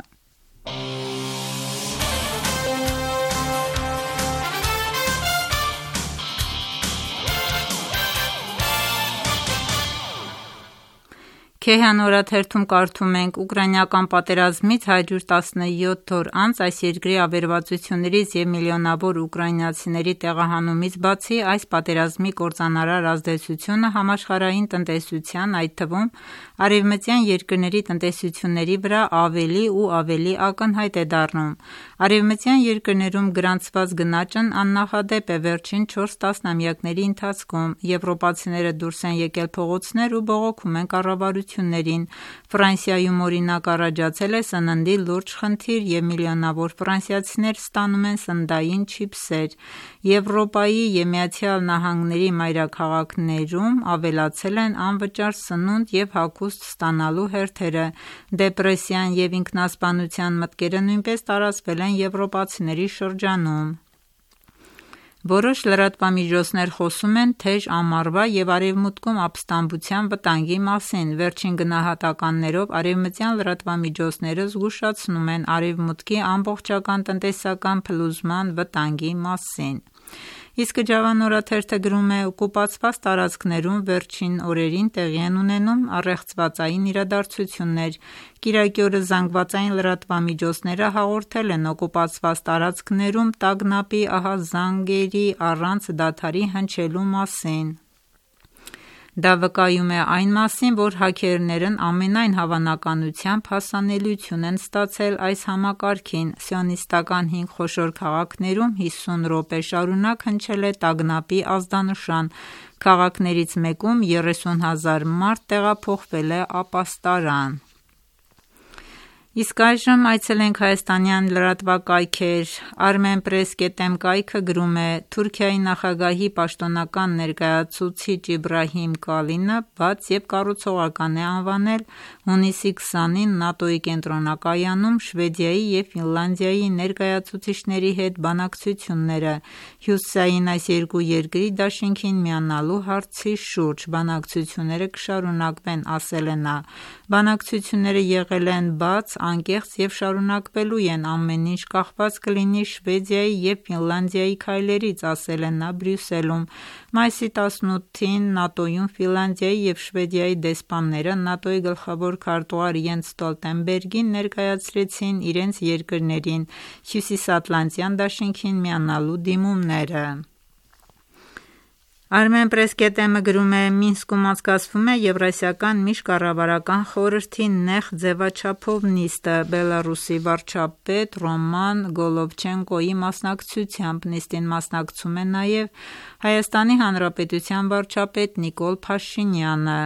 Քեհան օրաթերթում կարդում ենք. «Ուկրաինական պատերազմից հարյուր տասնյոթ օր անց այս երկրի ավերածություններից և միլիոնավոր ուկրաինացիների տեղահանումից բացի, այս պատերազմի կործանարար ազդեցությունը համաշխարհային տնտեսության, այդ թվում արևմտյան երկրների տնտեսությունների վրա ավելի ու ավելի ակնհայտ է դառնում: Արևմտյան երկրներում գրանցված գնաճն աննախադեպ է: Վերջին չորս տասնամյակների ընթացքում եվրոպացիները դուրս են եկել փողոցներ ու բողոքում են կառավարություններին: Ֆրանսիայում օրինակ առաջացել է սննդի լուրջ խնդիր և միլիոնավոր ֆրանսիացիներ ստանում են սննդային չիպսեր: Եվրոպայի և ԱՄՆ-ի մայրաքաղաքներում ավելացել են անվճար սնունդ և հագուստ ստանալու հերթերը: Դեպրեսիան և ինքնասպանության մտքերը նույնպես տարածվել են եվրոպացիների շրջանում: Որոշ լրատվամիջոցներ խոսում են թեժ ամառվա և Արևմուտքում ապստամբության վտանգի մասին: Վերջին գնահատականներով արևմտյան լրատվամիջոցները զգուշացնում են Արևմուտքի ամբողջական տնտեսական փլուզման վտանգի մասին: Իսկ Ջավան օրաթերթը գրում է. «Օկուպացված տարածքներում վերջին օրերին տեղի են ունենում առեղծվածային իրադարձություններ: Կիրակի օրը զանգվածային լրատվամիջոցները հաղորդել են օկուպացված տարածքներում տագնապի ահազանգերի առանց դադարի հնչելու մասին: Դա վկայում է այն մասին, որ հաքերներն ամենայն հավանականությամբ հասանելիություն են ստացել այս համակարգին: Սիոնիստական հինգ խոշոր քաղաքներում հիսուն րոպե շարունակ հնչել է տագնապի ազդանշան: Քաղաքներից մեկում երեսուն հազար մարդ տեղափոխվել է ապաստարան»: Իսկ այժմ այցելենք հայաստանյան լրատվակայքեր: Armenpress dot am կայքը գրում է. «Թուրքիայի նախագահի պաշտոնական ներկայացուցիչ Իբրահիմ Կալինը բաց և կառուցողական է անվանել հունիսի քսանին ՆԱՏՕ-ի կենտրոնակայանում Շվեդիայի և Ֆինլանդիայի ներկայացուցիչների հետ բանակցությունները Հյուսիսային այս երկու երկրի դաշինքին միանալու հարցի շուրջ: Բանակցությունները կշարունակվեն, ասել է նա: Բանակցությունները եղել են բաց, անկեղծ և շարունակվելու են: Ամեն ինչ կախված կլինի Շվեդիայի և Ֆինլանդիայի քայլերից, ասել է նա Բրյուսելում: Մայիսի տասնութին ՆԱՏՕ-ում Ֆինլանդիայի և Շվեդիայի դեսպանները ՆԱՏՕ-ի գլխավոր քարտուղար Յենս Ստոլտենբերգին ներկայացրեցին իրենց երկրներին Հյուսիսատլանտյան դաշինքին միանալու դիմումները: Armen Press.am-ը գրում է. Մինսկում անցկացվում է Եվրասիական միջկառավարական խորհրդի նեղ ձևաչափով նիստը Բելառուսի վարչապետ Ռոման Գոլոբչենկոյի մասնակցությամբ։ Նիստին մասնակցում է նաև Հայաստանի Հանրապետության վարչապետ Նիկոլ Փաշինյանը։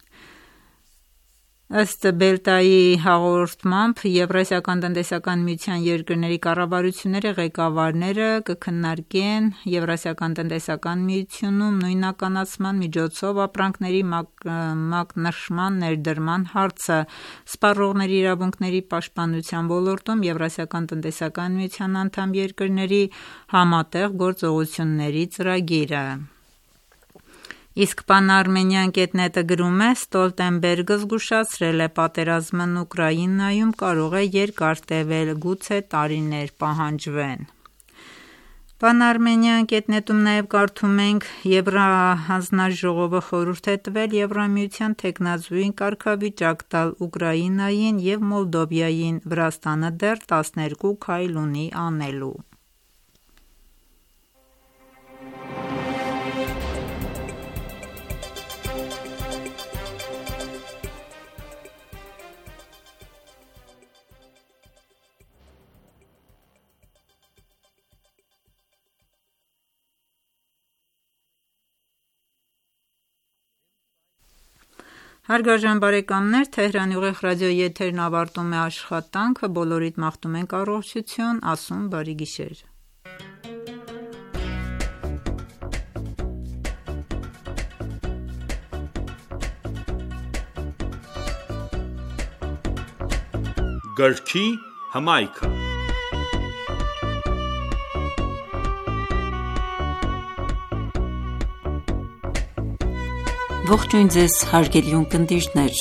Ըստ Բելտայի հաղորդմամբ Եվրասիական տնտեսական միության երկրների կառավարությունների ղեկավարները կքննարկեն Եվրասիական տնտեսական միությունում նույնականացման միջոցով ապրանքների մակնշման ներդրման հարցը, սպառողների իրավունքների պաշտպանության ոլորտում Եվրասիական տնտեսական միության անդամ երկրների համատեղ գործողությունների ծրագիրը։ Իսկ Pan-Armenian կետ net-ը գրում է. Ստոլտենբերգը զգուշացրել է պատերազմն Ուկրաինայում կարող է երկար տևել, գուցե տարիներ պահանջվեն։ Pan-Armenian կետ net-ում նաև կարդում ենք. Եվրահանձնաժողովը խորհուրդ է տվել Եվրամիության թեկնածուին կարգավիճակ տալ Ուկրաինային և Մոլդովային, Վրաստանը դեռ տասներկու քայլ ունի անելու։ Հարգարժան բարեկամներ, Թեհրանի ուղիղ ռադիոյի եթերն ավարտում է աշխատանքը, բոլորիդ մաղթում ենք առողջություն, ասում բարի գիշեր։ Գրքի հմայքը։ Ողջույն ձեզ հարգելի ունկնդիրներ։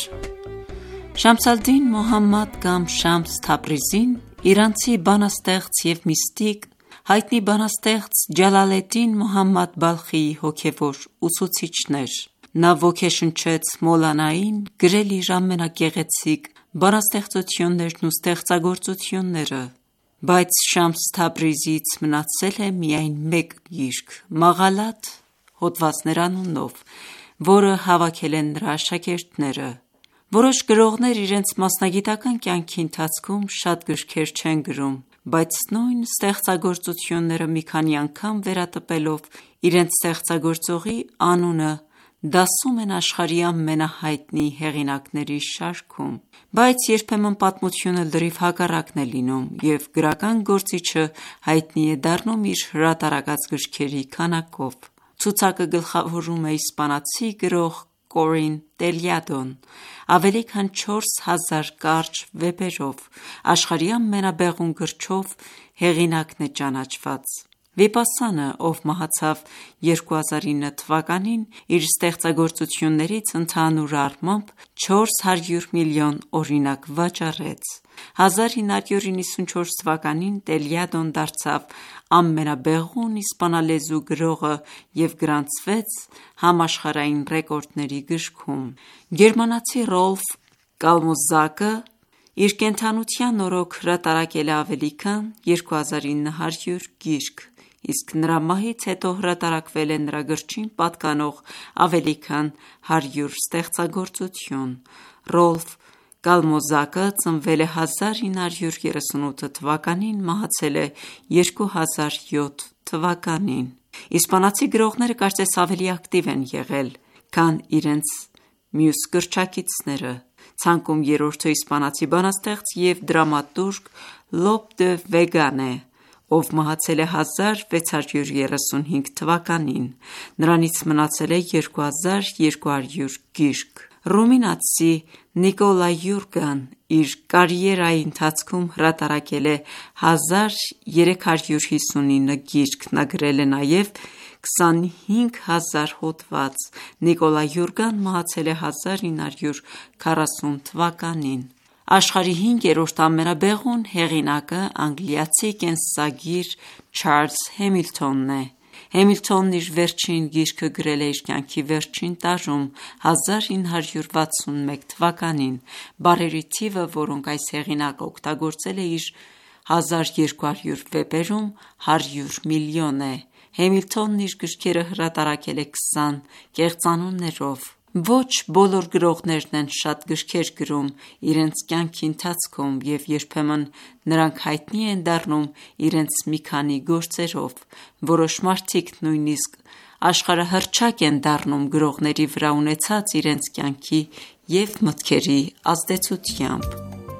Շամս-ալ-Դին Մոհամմադ կամ Շամս Թաբրիզին իրանցի բանաստեղծ և միստիկ, հայտնի բանաստեղծ Ջալալեդդին Մոհամմադ Բալխիի հոգևոր ուսուցիչն էր։ Նա ոգեշնչեց Մոլանային գրել իր ամենագեղեցիկ բանաստեղծություններն ու ստեղծագործությունները, բայց Շամս Թաբրիզիից մնացել է միայն մեկ գիրք՝ Մաղալաթ հոդվածներ անունով, որը հավաքել են նրա աշակերտները։ Որոշ գրողներ իրենց մասնագիտական կյանքի ընթացքում շատ գրքեր չեն գրում, բայց նույն ստեղծագործությունները մի քանի անգամ վերատպելով իրենց ստեղծագործողի անունը դասում են աշխարհի ամենահայտնի հեղինակների շարքում։ Բայց երբեմն պատմությունը լրիվ հակառակն է լինում, և գրական գործիչը հայտնի է դառնում իր հրատարակած գրքերի քանակով։ Ցուցակը գլխավորում է իսպանացի գրող Կորին Տելյադոն ավելի քան չորս հազար կարճ վեպերով, աշխարհի ամենաբեղուն գրչով հեղինակն է ճանաչված։ Վիպասանը, ով մահացավ երկու հազար ինը թվականին, իր ստեղծագործություններից ընդհանուր առմամբ չորս հարյուր միլիոն օրինակ վաճառեց։ հազար ինը հարյուր նվաթ թվականին Տելյադոն դարձավ ամենաբեղուն իսպանալեզու գրողը և գրանցվեց համաշխարհային ռեկորդների գրքում։ Գերմանացի Ռոլֆ Կալմոզակը իր կենդանության օրոք հրատարակել է ավելի քան երկու հազար ինը հարյուր գիրք, իսկ նրա մահից հետո հրատարակվել է նրա գրչին պատկանող ավելի քան հարյուր ստեղծագործություն։ Ռոլֆ Կալմոզակը ծնվել է հազար ինը հարյուր երեսունութ թվականին, մահացել է երկու հազար յոթ թվականին։ Իսպանացի գրողները կարծես ավելի ակտիվ են եղել, քան իրենց մյուս գրչակիցները։ Ցանկում երրորդը իսպանացի բանաստեղծ և դրամատուրգ Լոփ դե Վեգան է, ով մահացել է հազար վեց հարյուր երեսունհինգ թվականին։ Նրանից մնացել է երկու հազար երկու հարյուր գիրք։ Ռումինացի Նիկոլա Յուրգան իր կարիերայի ընթացքում հրատարակել է հազար երեք հարյուր հիսունինը գիրք։ Նա գրել է նաև քսանհինգ հազար հոդված։ Նիկոլա Յուրգան մահացել է հազար ինը հարյուր քառասուն թվականին։ Աշխարհի հինգերորդ ամենաբեղուն հեղինակը անգլիացի կենսագիր Չարլզ Հեմիլթոնն է։ Հեմիլթոնն իր վերջին գիրքը գրել է իր կյանքի վերջին տարում՝ հազար ինը հարյուր վաթսունմեկ թվականին։ Բառերի թիվը, որոնք այս հեղինակը օգտագործել է իր հազար երկու հարյուր վեպերում, հարյուր միլիոն է։ Հեմիլթոնն իր գրքերը հրատարակել է քսան կեղծանուններով։ Ոչ բոլոր գրողներն են շատ գրքեր գրում իրենց կյանքի ընթացքում, և երբեմն նրանք հայտնի են դառնում իրենց մի քանի գործերով։ Որոշ մարդիկ նույնիսկ աշխարհահռչակ են դառնում գրողների վրա ունեցած իրենց կյանքի և մտքերի ազդեցությամբ։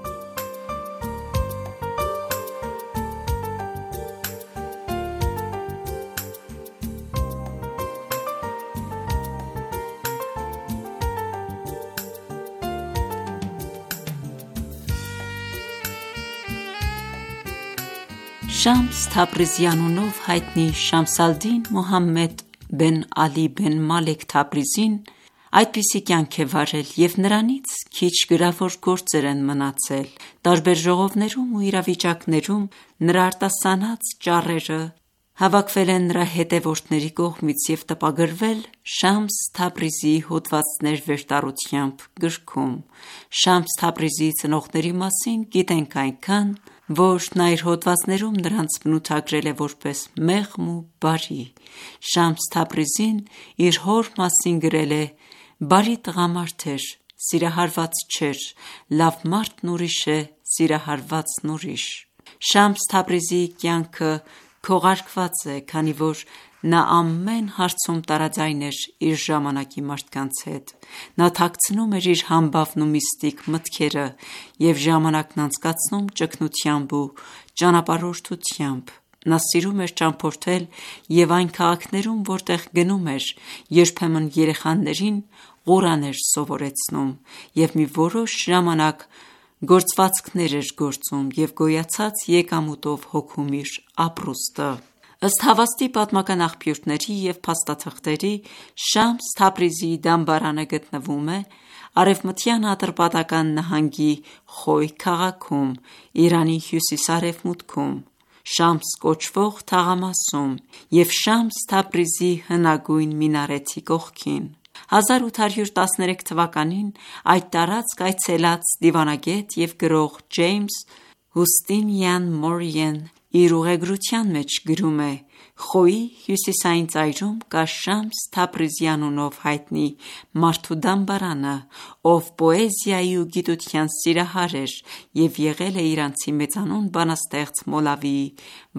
Շամս Թաբրիզի անունով հայտնի Շամս ալ-Դին Մուհամմեդ բեն Ալի բեն Մալեք Թաբրիզին այդպիսի կյանք է վարել, և նրանից քիչ գրավոր գործեր են մնացել։ Տարբեր ժողովներում ու իրավիճակներում նրա արտասանած ճառերը հավաքվել են նրա հետևորդների կողմից և տպագրվել Շամս Թաբրիզիի հոդվածներ վերտառությամբ գրքում։ Շամս Թաբրիզիի ծնողների մասին գիտենք այնքան, որ նա իր հոդվածներում նրանց բնութագրել է որպես մեղմ ու բարի։ Շամս Թաբրիզին իր հոր մասին գրել է. «Բարի տղամարդ էր, սիրահարված չէր, լավ մարդն ուրիշ է, սիրահարվածն ուրիշ»։ Շամս Թաբրիզիի կյանքը քողարկված է, քանի որ նա ամեն հարցում տարաձայն էր իր ժամանակի մարդկանց հետ։ Նա թաքցնում էր իր համբավն ու միստիկ մտքերը և ժամանակն անցկացնում ճգնությամբ ու ճանապարհորդությամբ։ Նա սիրում էր ճամփորդել և այն քաղաքներում, որտեղ գնում էր, երբեմն երեխաներին Ղուրան էր սովորեցնում և մի որոշ ժամանակ գործվածքներ էր գործում և գոյացած եկամուտով հոգում իր ապրուստը։ Ըստ հավաստի պատմական աղբյուրների և փաստաթղթերի, Շամս Թաբրիզիի դամբարանը գտնվում է Արևմտյան Ատրպատական նահանգի Խոյ քաղաքում, Իրանի հյուսիս-արևմուտքում, Շամս կոչվող թաղամասում և Շամս Թաբրիզի հնագույն մինարեթի կողքին։ հազար ութ հարյուր տասներեք թվականին այդ տարածք այցելած դիվանագետ և գրող Ջեյմս Հուստինիան Մորիեն իր ուղեգրության մեջ գրում է. «Խոյի հյուսիսային ծայրում կա Շամս Թաբրիզի անունով հայտնի մարդու դամբարանը, ով պոեզիայի ու գիտության սիրահար էր և եղել է իրանցի մեծանուն բանաստեղծ Մոլավիի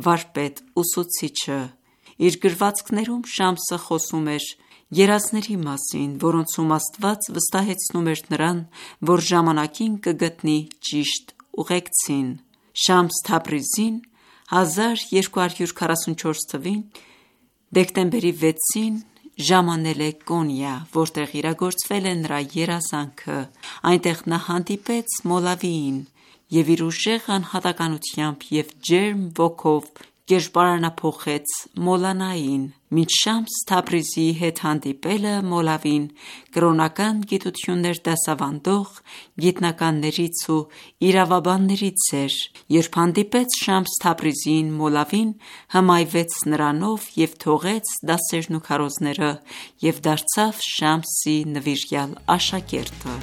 վարպետ-ուսուցիչը։ Իր գրվածքներում Շամսը խոսում էր երազների մասին, որոնցում Աստված վստահեցնում էր նրան, որ ժամանակին կգտնի ճիշտ ուղեկցին։ Շամս Թաբրիզին հազար երկու հարյուր քառասունչորս թվականին դեկտեմբերի վեցին ժամանել է Կոնիա, որտեղ իրագործվել է նրա երազանքը։ Այնտեղ նա հանդիպեց Մոլավիին և իր ուժեղ անհատականությամբ և ջերմ ոգով կերպարանափոխեց Մոլանային։ Մինչ Շամս Թաբրիզիի հետ հանդիպելը Մոլավին կրոնական գիտություններ դասավանդող գիտնականներից ու իրավաբաններից էր։ Երբ հանդիպեց Շամս Թաբրիզիին, Մոլավին հմայվեց նրանով և թողեց դասերն ու քարոզները և դարձավ Շամսի նվիրյալ աշակերտը։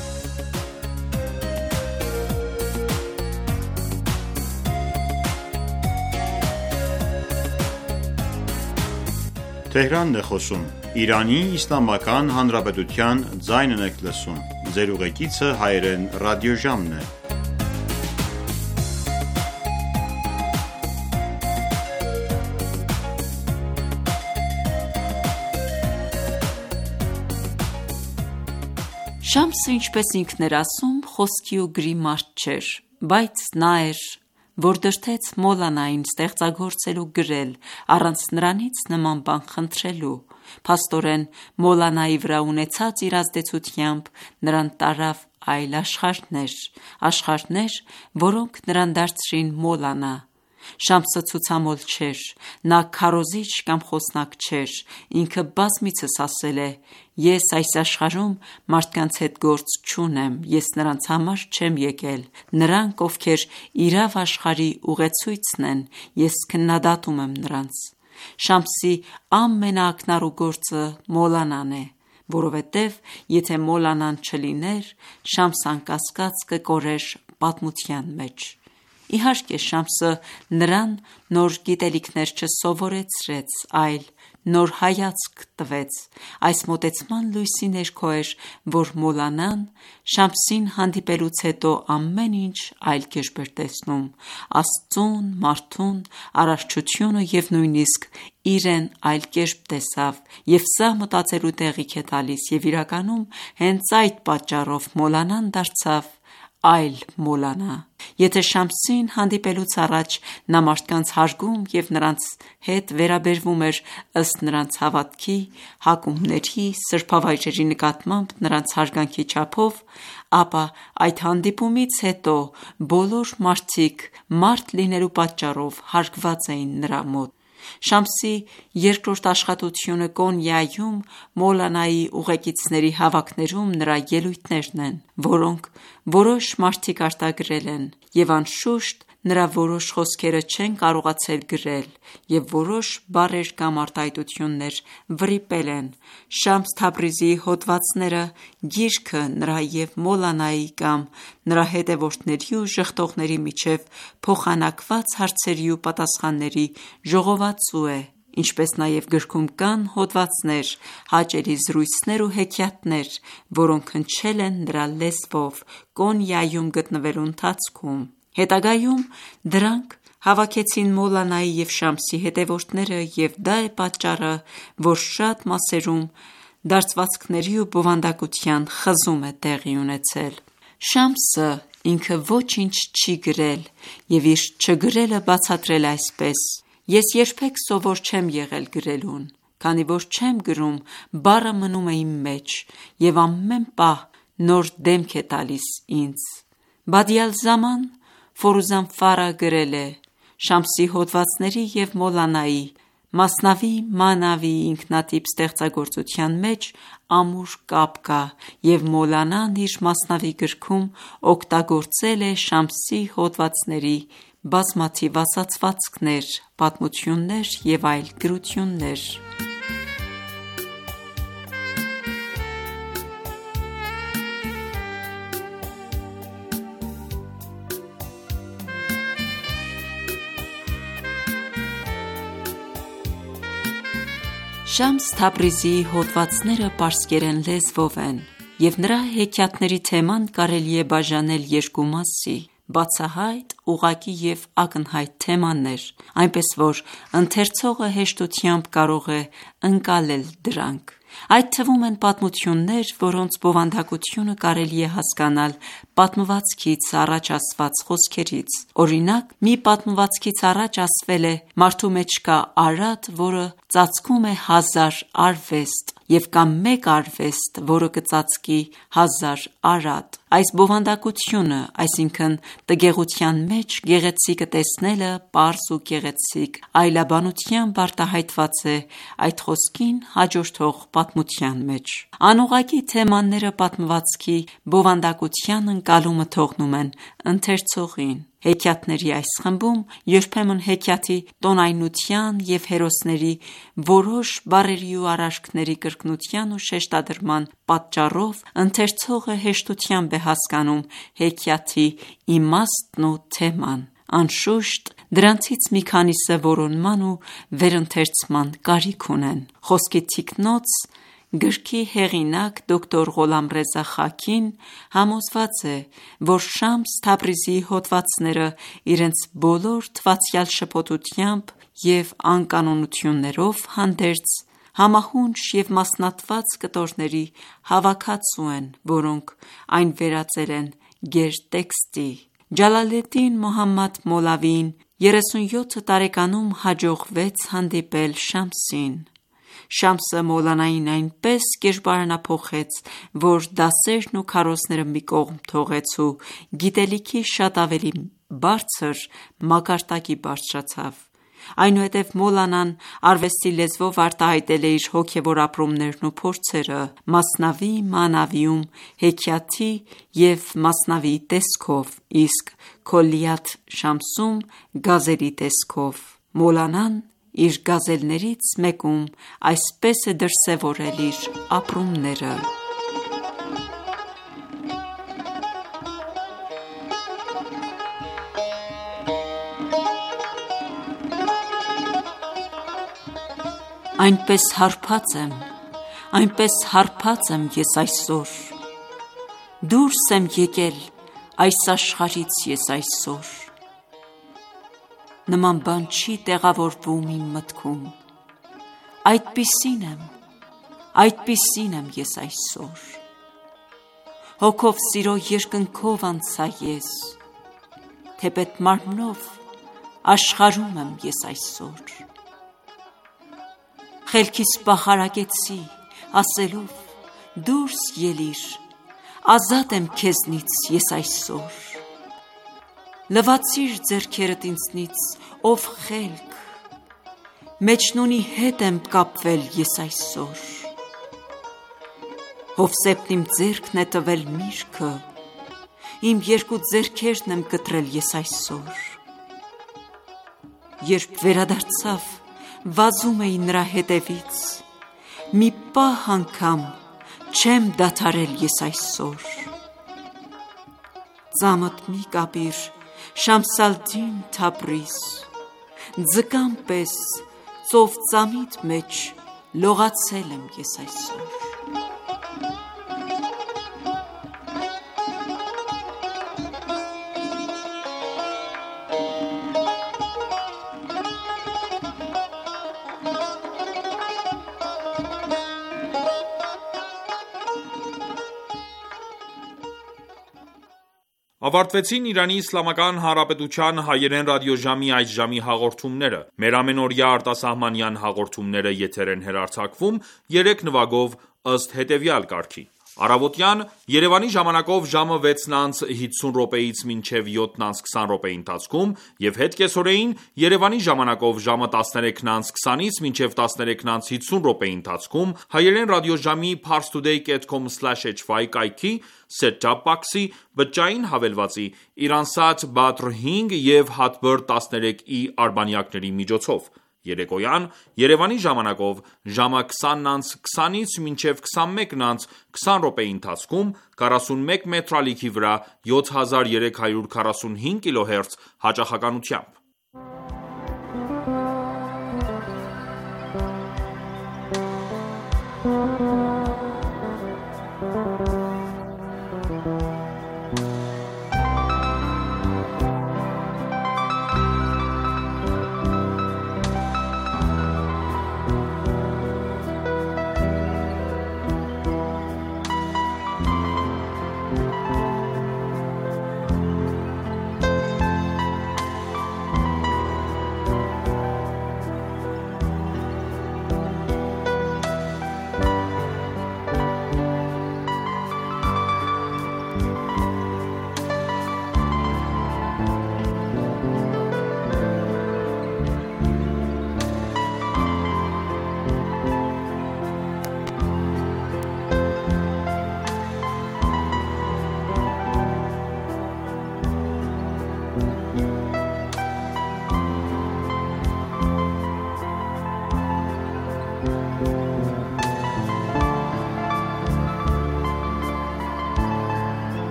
Շամսը, ինչպես ինքն էր ասում, խոսքի ու գրի մարդ չէր, բայց նա էր, որ դրդեց Մոլանային ստեղծագործել ու գրել, առանց նրանից նման բան խնդրելու։ Փաստորեն, Մոլանայի վրա ունեցած իր ազդեցությամբ նրան տարավ այլ աշխարհներ, աշխարհներ, որոնք նրան դարձրին Մոլանա։ Շամսը ցուցամոլ չէր, նա քարոզիչ կամ խոսնակ չէր, ինքը բազմիցս ասել է. «Ես այս աշխարհում մարդկանց հետ գործ չունեմ, ես նրանց համար չեմ եկել, նրանք, ովքեր իրավ աշխարհի ուղեցույցն են, ես քննադատում եմ նրանց»։ Շամսի ամենաակնառու գործը Մոլանան է, որովհետև եթե Մոլանան չլիներ, Շամսը անկասկած կկորեր պատմության մեջ։ Իհարկե Շամսը նրան նոր գիտելիքներ չսովորեցրեց, այլ նոր հայացք տվեց։ Այս մոտեցման լույսի ներքո էր, որ Մոլանան Շամսին հանդիպելուց հետո ամեն ինչ այլ կերպ էր տեսնում, Աստծուն, մարդուն, արարչությունը և նույնիսկ իրեն այլ կերպ տեսավ, և սա մտածելու տեղիք է տալիս, և իրականում հենց այդ պատճառով Մոլանան դարձավ այլ Մոլանա։ Եթե Շամսին հանդիպելուց առաջ նա մարդկանց հարգում և նրանց հետ վերաբերվում էր ըստ նրանց հավատքի, հակումների, սրբավայրերի նկատմամբ նրանց հարգանքի չափով, ապա այդ հանդիպումից հետո բոլոր մարդիկ մարդ լինելու պատճառով հարգված էին նրա մոտ։ Շամսի երկրորդ աշխատությունը Կոնյայում Մոլանայի ուղեկիցների հավաքներում նրա ելույթներն են, որոնք որոշ մարդիկ արտագրել են, և անշուշտ նրա որոշ խոսքերը չեն կարողացել գրել, և որոշ բառեր կամ արտահայտություններ վրիպել են։ Շամս Թաբրիզիի հոդվածները, գիրքը նրա և Մոլանայի կամ նրա հետևորդների ու ժխտողների միջև փոխանակված հարցերի ու պատասխանների ժողովածու է, ինչպես նաև գրքում կան հոդվածներ, հաճելի զրույցներ ու հեքիաթներ, որոնք հնչել են նրա լեզվով Կոնյայում գտնվելու ընթացքում։ Հետագայում դրանք հավաքեցին Մոլանայի և Շամսի հետևորդները, և դա է պատճառը, որ շատ մասերում դարձվածքների ու բովանդակության խզում է տեղի ունեցել։ Շամսը ինքը ոչինչ չի գրել և իր չգրելը բացատրել է այսպես. «Ես երբեք սովոր չեմ եղել գրելուն, քանի որ չեմ գրում, բառը մնում է իմ մեջ և ամեն պահ նոր դեմք է տալիս ինձ»։ Բադի-ալ-Զաման Ֆորուզանֆարը գրել է. «Շամսի հոդվածների և Մոլանայի Մասնավի Մանավիի ինքնատիպ ստեղծագործության մեջ ամուր կապ կա, և Մոլանան իր Մասնավի գրքում օգտագործել է Շամսի հոդվածների բազմաթիվ ասացվածքներ, պատմություններ և այլ գրություններ»։ Շամս Թաբրիզիի հոդվածները պարսկերեն լեզվով են, և նրա հեքիաթների թեման կարելի է բաժանել երկու մասի՝ բացահայտ, ուղղակի և ակնհայտ թեմաներ, այնպես որ ընթերցողը հեշտությամբ կարող է ընկալել դրանք։ Այդ թվում են պատմություններ, որոնց բովանդակությունը կարելի է հասկանալ պատմվածքից առաջ ասված խոսքերից։ Օրինակ, մի պատմվածքից առաջ ասվել է. «Մարդու մեջ կա արատ, որը ծածկում է հազար արվեստ, և կա մեկ արվեստ, որը կծածկի հազար արատ»։ Այս բովանդակությունը, այսինքն տգեղության մեջ գեղեցիկը տեսնելը պարզ ու գեղեցիկ այլաբանությամբ արտահայտված է այդ խոսքին հաջորդող պատմության մեջ։ Անուղղակի թեմաները պատմվածքի բովանդակության ընկալումը թողնում են ընթերցողին։ Հեքիաթների այս խմբում երբեմն հեքիաթի տոնայնության և հերոսների որոշ բառերի ու արարքների կրկնության ու շեշտադրման պատճառով ընթերցողը հեշտությամբ է հասկանում հեքիաթի իմաստն ու թեման։ Անշուշտ, դրանցից մի քանիսը որոնման ու վերընթերցման կարիք ունեն։ Խոսքի թիկնոց գրքի հեղինակ դոկտոր Ղոլամռեզա Խաքին համոզված է, որ Շամս Թաբրիզիի հոդվածները իրենց բոլոր թվացյալ շփոթությամբ և անկանոնություններով հանդերձ համահունչ և մասնատված կտորների հավաքածու են, որոնք այն վերածել են գերտեքստի։ Ջալալեդդին Մոհամմադ Մոլավիին երեսունյոթ տարեկանում հաջողվեց հանդիպել Շամսին։ Շամսը Մոլանային այնպես կերպարանափոխեց, որ դասերն ու քարոզները մի կողմ թողեց ու գիտելիքի շատ ավելի բարձր մակարդակի բարձրացավ։ Այնուհետև Մոլանան արվեստի լեզվով արտահայտել է իր հոգևոր ապրումներն ու փորձերը Մասնավի Մանավիում հեքիաթի և Մասնավիի տեսքով, իսկ Քոլիաթ Շամսում գազելի տեսքով։ Մոլանան իր գազելներից մեկում այսպես է դրսևորել իր ապրումները. Այնպես հարբած եմ, այնպես հարբած եմ ես այսօր, դուրս եմ եկել այս աշխարհից ես այսօր, նման բան չի տեղավորվում իմ մտքում, այդպիսին եմ, այդպիսին եմ ես այսօր, հոգով սիրո երկնքով անցա ես, թեպետ մարմնով աշխարհում եմ ես այսօր, խելքիս պախարակեցի, ասելով, դուրս ելիր, ազատ եմ քեզնից ես այսօր, լվացիր ձեռքերդ ինձնից, ով խելք, մեջնունի հետ եմ կապվել ես այսօր, Հովսեփն իմ ձեռքն է տվել միրգը, իմ երկու ձեռքերն եմ կտրել ես այսօր, երբ վերադարձավ, վազում էի նրա հետևից, մի պահ անգամ չեմ դադարել ես այսօր, ծամդ մի կապիր, Շամսալդին Թաբրիզ, ձկան պես ծով ծամիդ մեջ լողացել եմ ես այսօր, Ավարտվեցին Իրանի Իսլամական Հանրապետության հայերեն ռադիոժամի այս ժամի հաղորդումները։ Մեր ամենօրյա արտասահմանյան հաղորդումները եթեր են հեռարձակվում երեք նվագով ըստ հետևյալ կարգի։ Առավոտյան Երևանի ժամանակով ժամը վեցն անց հիսուն րոպեից մինչև յոթն անց քսան րոպեի ընթացքում եւ հետ կեսօրեին Երևանի ժամանակով ժամը տասներեքն անց քսանից մինչև տասներեքն անց հիսուն րոպեի ընթացքում հայերեն ռադիոժամի parstoday dot com slash h y կայքի set-top box-ի բջջային հավելվածի Iransat Badr հինգ եւ Hotbird տասներեք i արբանյակների միջոցով։ Երեկոյան Երևանի ժամանակով ժամը քսանն անց քսանից մինչև քսանմեկն անց քսան րոպեի ընթացքում քառասունմեկ մետր ալիքի վրա յոթ հազար երեք հարյուր քառասունհինգ կիլոհերց հաճախականությամբ։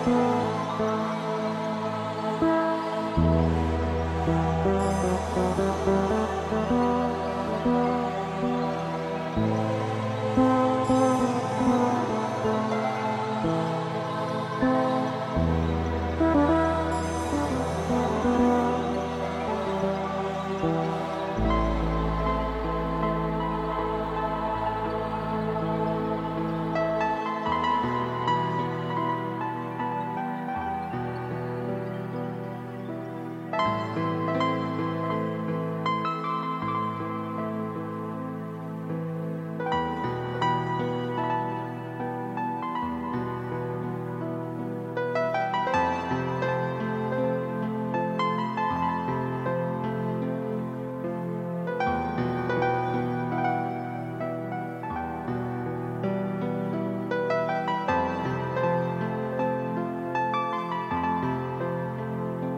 Thank you.